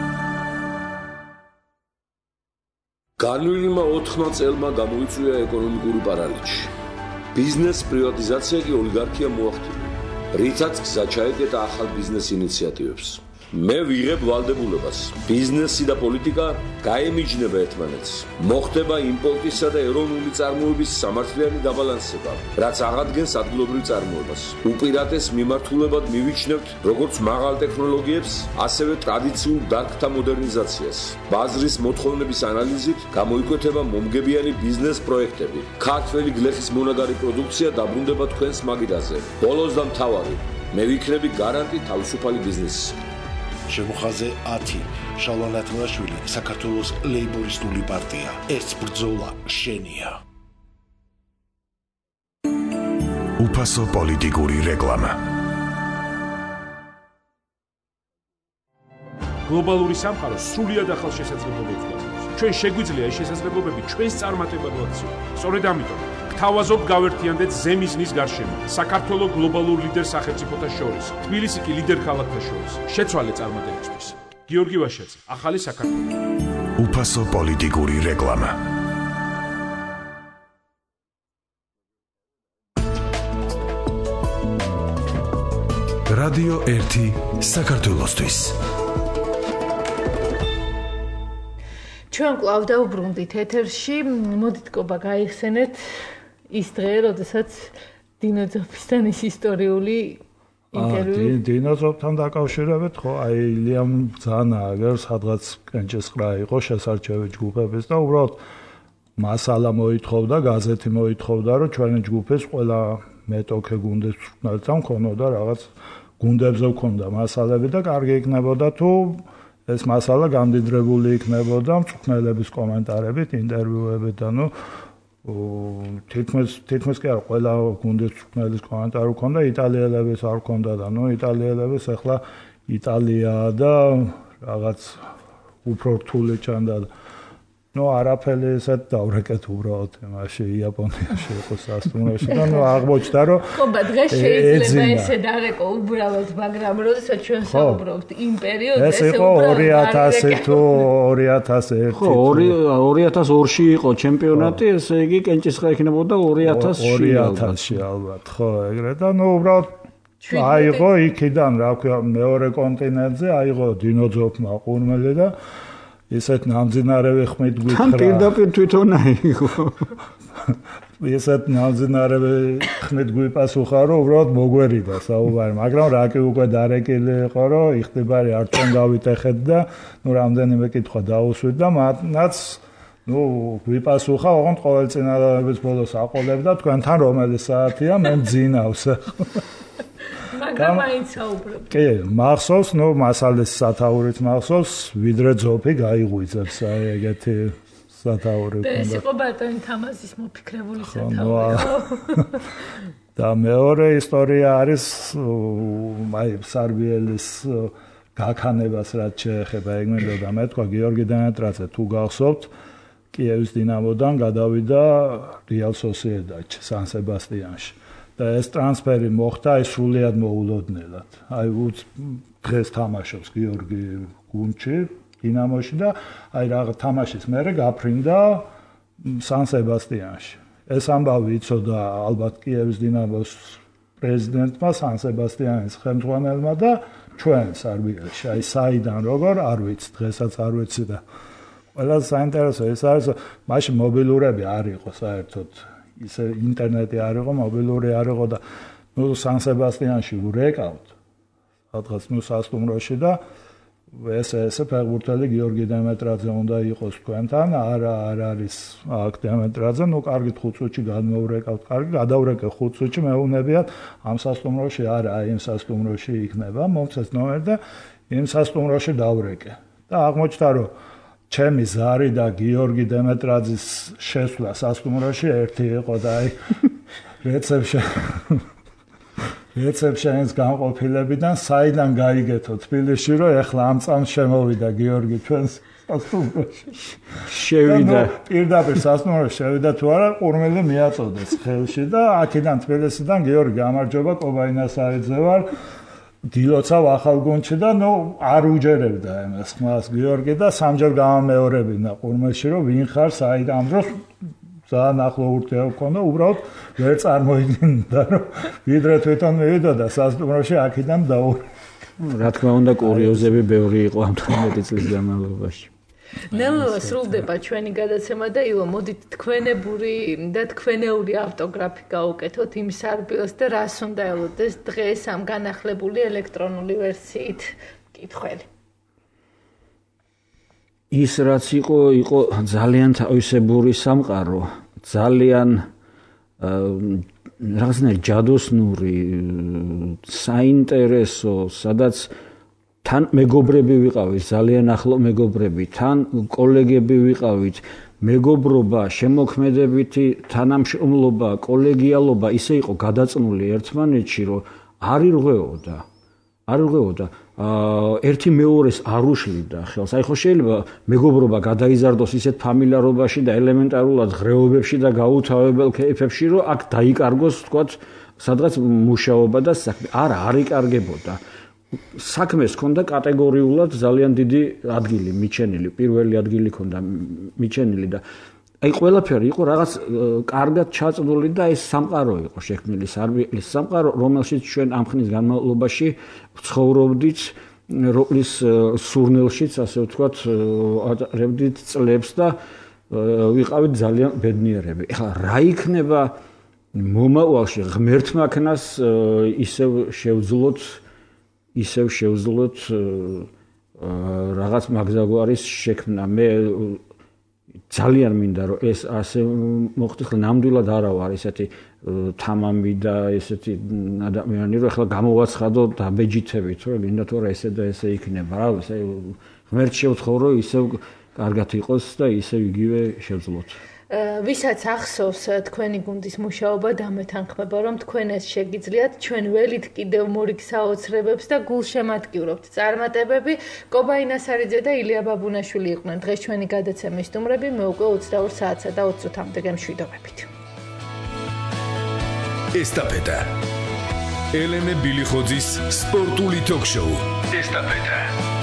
განვლილმა ოთხმა წელმა გამოიწვია ეკონომიკური პარალიჩი. ბიზნეს პრივატიზაცია კი ოლიგარქია მოახდინა, რითაც გზა ჩაეკეტა ახალ ბიზნეს ინიციატივებს. მე ვიღებ ვალდებულებას. ბიზნესი და პოლიტიკა გაემიჯნება ერთმანეთს. მოხდება იმპორტისა და ეროვნული წარმოების სამართლიანი დაბალანსება, რაც აღადგენს ადგილობრივ წარმოებას. უპირატეს მიმართულებად მივიჩნევთ როგორც მაღალ ტექნოლოგიებს, ასევე ტრადიციულ დარგთა მოდერნიზაციას. ბაზრის მოთხოვნების ანალიზით გამოიკვეთება მომგებიანი ბიზნეს პროექტები. ქართველი გლეხის მონაგარი პროდუქცია დაბრუნდება თქვენს მაგიდაზე. ბოლოს და მთავარი, მე ვიქნები გარანტი თავისუფალი ბიზნესის. შემოხაზე ათი შალვა ათლაშვილი საქართველოს ლეიბორისტული პარტია ეს ბრძოლა შენია. უფასო პოლიტიკური რეკლამა. გლობალური სამყარო სრულიად ახალ შესაძლებლობებს გვაქვს. ჩვენ შეგვიძლია ეს შესაძლებლობები ჩვენს წარმატებად ვაქციო. სწორედ ამიტომ გთავაზობთ გავერთიანდეთ ზემიზნის გარშემო საქართველოს გლობალურ ლიდერ სახელმწიფოთა შორის, თბილისი კი ლიდერ ქალაქთა შორის. შეცვალე წარმატებისთვის. გიორგი ვაშაძე, ახალი საქართველო. უფასო პოლიტიკური რეკლამა. რადიო ერთი საქართველოსთვის. ჩვენ კვლავ დავბრუნდით ეთერში, მოდით კობა გაიხსენეთ ის დღე, როდესაც დინო ძოფისთან ის ისტორიული ინტერვიუ. დინო ძოფთან დაკავშირებით, ხო, აი ილიამ ძანა აგერ სადღაც კენჭისყრა იყო შესარჩევი ჯგუფების და უბრალოდ მასალა მოითხოვდა, გაზეთი მოითხოვდა, რომ ჩვენი ჯგუფის ყველა მეტოქე გუნდის მწვრთნელთან მქონოდა რაღაც გუნდებზე მქონდა მასალები და კარგი იქნებოდა თუ ეს მასალა გამდიდრებული იქნებოდა მწვრთნელების კომენტარებით, ინტერვიუებით და ნუ თითქმის თითქმის კი არა ყველა გუნდის მწვრთნელის კომენტარი ჰქონდა, იტალიელების არ ჰქონდა და ნუ იტალიელების ახლა იტალია და რაღაც უფრო რთული ჩანდა. ნუ არაფერი ესეთ დავრეკეთ უბრალოდ იმაში იაპონიაში იყო სასტუმროში და ნუ აღმოჩნდა რომ ხო, დღეს შეიძლება ესე დარეკო უბრალოდ, მაგრამ როდესაც ჩვენ საუბრობთ იმ პერიოდზე ეს იყო ორი ათასი თუ ორი ათასი ერთი. ხო, ორი ათას ორში იყო ჩემპიონატი, ესე იგი კენჭისყრა იქნებოდა ორი ათასში. ორი ათასში ალბათ, ხო, ეგრე და ნუ უბრალოდ აიღო იქიდან, რა ქვია, მეორე კონტინენტზე აიღო დინო ძოფმა ყურმელი და ისეთ ნამძინარევი ხმით გვითხრა. თან პირდაპირ თვითონ აიღო. ისეთ ნამძინარევი ხმით გვიპასუხა, რომ უბრალოდ მოგვერიდა საუბარი, მაგრამ რაკი უკვე დარეკილი იყო, რომ იხტიბარი არ თქვენ გავიტეხეთ და ნუ რამდენიმე კითხვა დაუსვით და მათაც ნუ გვიპასუხა, ოღონდ ყოველ წინადადების ბოლოს აყოლებდა თქვენთან რომელი საათია, მე მძინავს. მაგრამ აიც საუბრობ. კი, მახსოვს, ნუ მასალის სათაურით მახსოვს, ვიდრე ძოფი გაიღვიძებს, აი ეგეთი სათაური ქონდა. ეს იყო ბატონი თამაზის მოფიქრებული სათაური. და მეორე ისტორია არის აი სარბიელის გაქანებას რაც შეეხება, ეგ მინდოდა მეთქვა გიორგი დანატრაძე თუ გახსოვთ, კიევის დინამოდან გადავიდა რეალ სოსიედადში, სან სებასტიანში. და ეს ტრანსფერი მოხდა აი სრულიად მოულოდნელად. აი დღეს თამაშობს გიორგი გუნჩი დინამოში და აი რაღაც თამაშის მერე გაფრინდა სან სებასტიანში. ეს ამბავი იცოდა ალბათ კიევის დინამოს პრეზიდენტმა, სან სებასტიანის ხელმძღვანელმა და ჩვენ სარბიელში. აი საიდან როგორ არ ვიცი, დღესაც არ ვიცი და ყველა საინტერესო ეს არის, მაშინ მობილურები არ იყო საერთოდ. ისე ინტერნეტი არ იყო, მობილური არ იყო და ნუ სან სებასტიანში ვრეკავთ. სადღაც ნუ სასტუმროში და ეს ესე ფეხბურთელი გიორგი დემეტრაძე უნდა იყოს თქვენთან, არა არ არის აქ დემეტრაძე, ნუ კარგით ხუთ წუთში გადმოვრეკავთ, კარგი გადავრეკე ხუთ წუთში, მეუნებიათ ამ სასტუმროში არა, აი იმ სასტუმროში იქნება, მომწეს ნომერი და იმ სასტუმროში დავრეკე. და აღმოჩნდა რომ ჩემი ზარი და გიორგი დემეტრაძის შესვლა სასტუმროში ერთი იყო და აი რეცეპში რეცეპშენის განყოფილებიდან საიდან გაიგეთო თბილისში რომ ეხლა ამ წამს შემოვიდა გიორგი ჩვენს სასტუმროში. შევიდა პირდაპირ სასტუმროში შევიდა თუ არა ყურმელი მიაწოდეს ხელში და აქედან თბილისიდან გიორგი გამარჯობა კობაინასარიძე ვარ დილოცავ ახალ გუნდში და ნუ არ უჯერებდა ამას ხმას გიორგი და სამჯერ გამამეორებინა ყურმელში რომ ვინ ხარ საით ამ დროს ძალიან ახლო ურთიერთობა ჰქონდა უბრალოდ ვერ წარმოიდგინდა რომ ვიდრე თვითონ მივიდოდა სასტუმროში აქედან დაურ რა თქმა უნდა კურიოზები ბევრი იყო ამ თორმეტი წლის განმავლობაში. ნელ სრულდება ჩვენი გადაცემა და ილო მოდით თქვენებური და თქვენეული ავტოგრაფი გავუკეთოთ იმ სარბილს და რას უნდა ელოდეს დღეს ამ განახლებული ელექტრონული ვერსიით მკითხველი. ის რაც იყო იყო ძალიან თავისებური სამყარო, ძალიან რაღაცნაირ ჯადოსნური, საინტერესო, სადაც თან მეგობრები ვიყავით, ძალიან ახლო მეგობრები, თან კოლეგები ვიყავით, მეგობრობა, შემოქმედებითი თანამშრომლობა, კოლეგიალობა ისე იყო გადაწნული ერთმანეთში, რომ არ ირღვეოდა. არ ირღვეოდა. ერთი მეორეს არ უშლიდა ხელს. აი ხო შეიძლება მეგობრობა გადაიზარდოს ისეთ ფამილიარობაში და ელემენტარულად ღრეობებში და გაუთავებელ კეიფებში, რომ აქ დაიკარგოს, თქვათ, სადღაც მუშაობა და საქმე. არა, არ იკარგებოდა. საქმეს ჰქონდა კატეგორიულად ძალიან დიდი ადგილი მიჩენილი, პირველი ადგილი ჰქონდა მიჩენილი და აი ყველაფერი იყო რაღაც კარგად ჩაწნული და ეს სამყარო იყო შექმნილი სარბილის სამყარო, რომელშიც ჩვენ ამ ხნის განმავლობაში ცხოვრობდით, რომლის სურნელშიც, ასე ვთქვათ, ატარებდით წლებს და ვიყავით ძალიან ბედნიერები. ეხლა რა იქნება მომავალში ღმერთმა ქნას ისევ შევძლოთ ისევ შევძლოთ რაღაც მაგზაგვარის შექმნა. მე ძალიან მინდა რომ ეს ასე მოხდეს, ხლა ნამდვილად არა ვარ ესეთი თამამი და ესეთი ადამიანი, რომ ახლა გამოვაცხადო დაბეჯითებით, რომ მინდა თუ რა ესე და ესე იქნება. რა ვიცი, ღმერთ შევთხოვრო ისევ კარგად იყოს და ისევ იგივე შევძლოთ. ვისაც ახსოვს თქვენი გუნდის მუშაობა დამეთანხმება, რომ თქვენ ეს შეგიძლიათ, ჩვენ ველით კიდევ მორიგ საოცრებებს და გულშემატკივრობთ წარმატებები. კობაინასარიძე და ილია ბაბუნაშვილი იყვნენ დღეს ჩვენი გადაცემის სტუმრები. მე უკვე ოცდაორ საათსა და ოცი წუთამდე გემშვიდობებით. ესტაფეტა. ელენე ბილიხოძის სპორტული ток-შოუ. ესტაფეტა.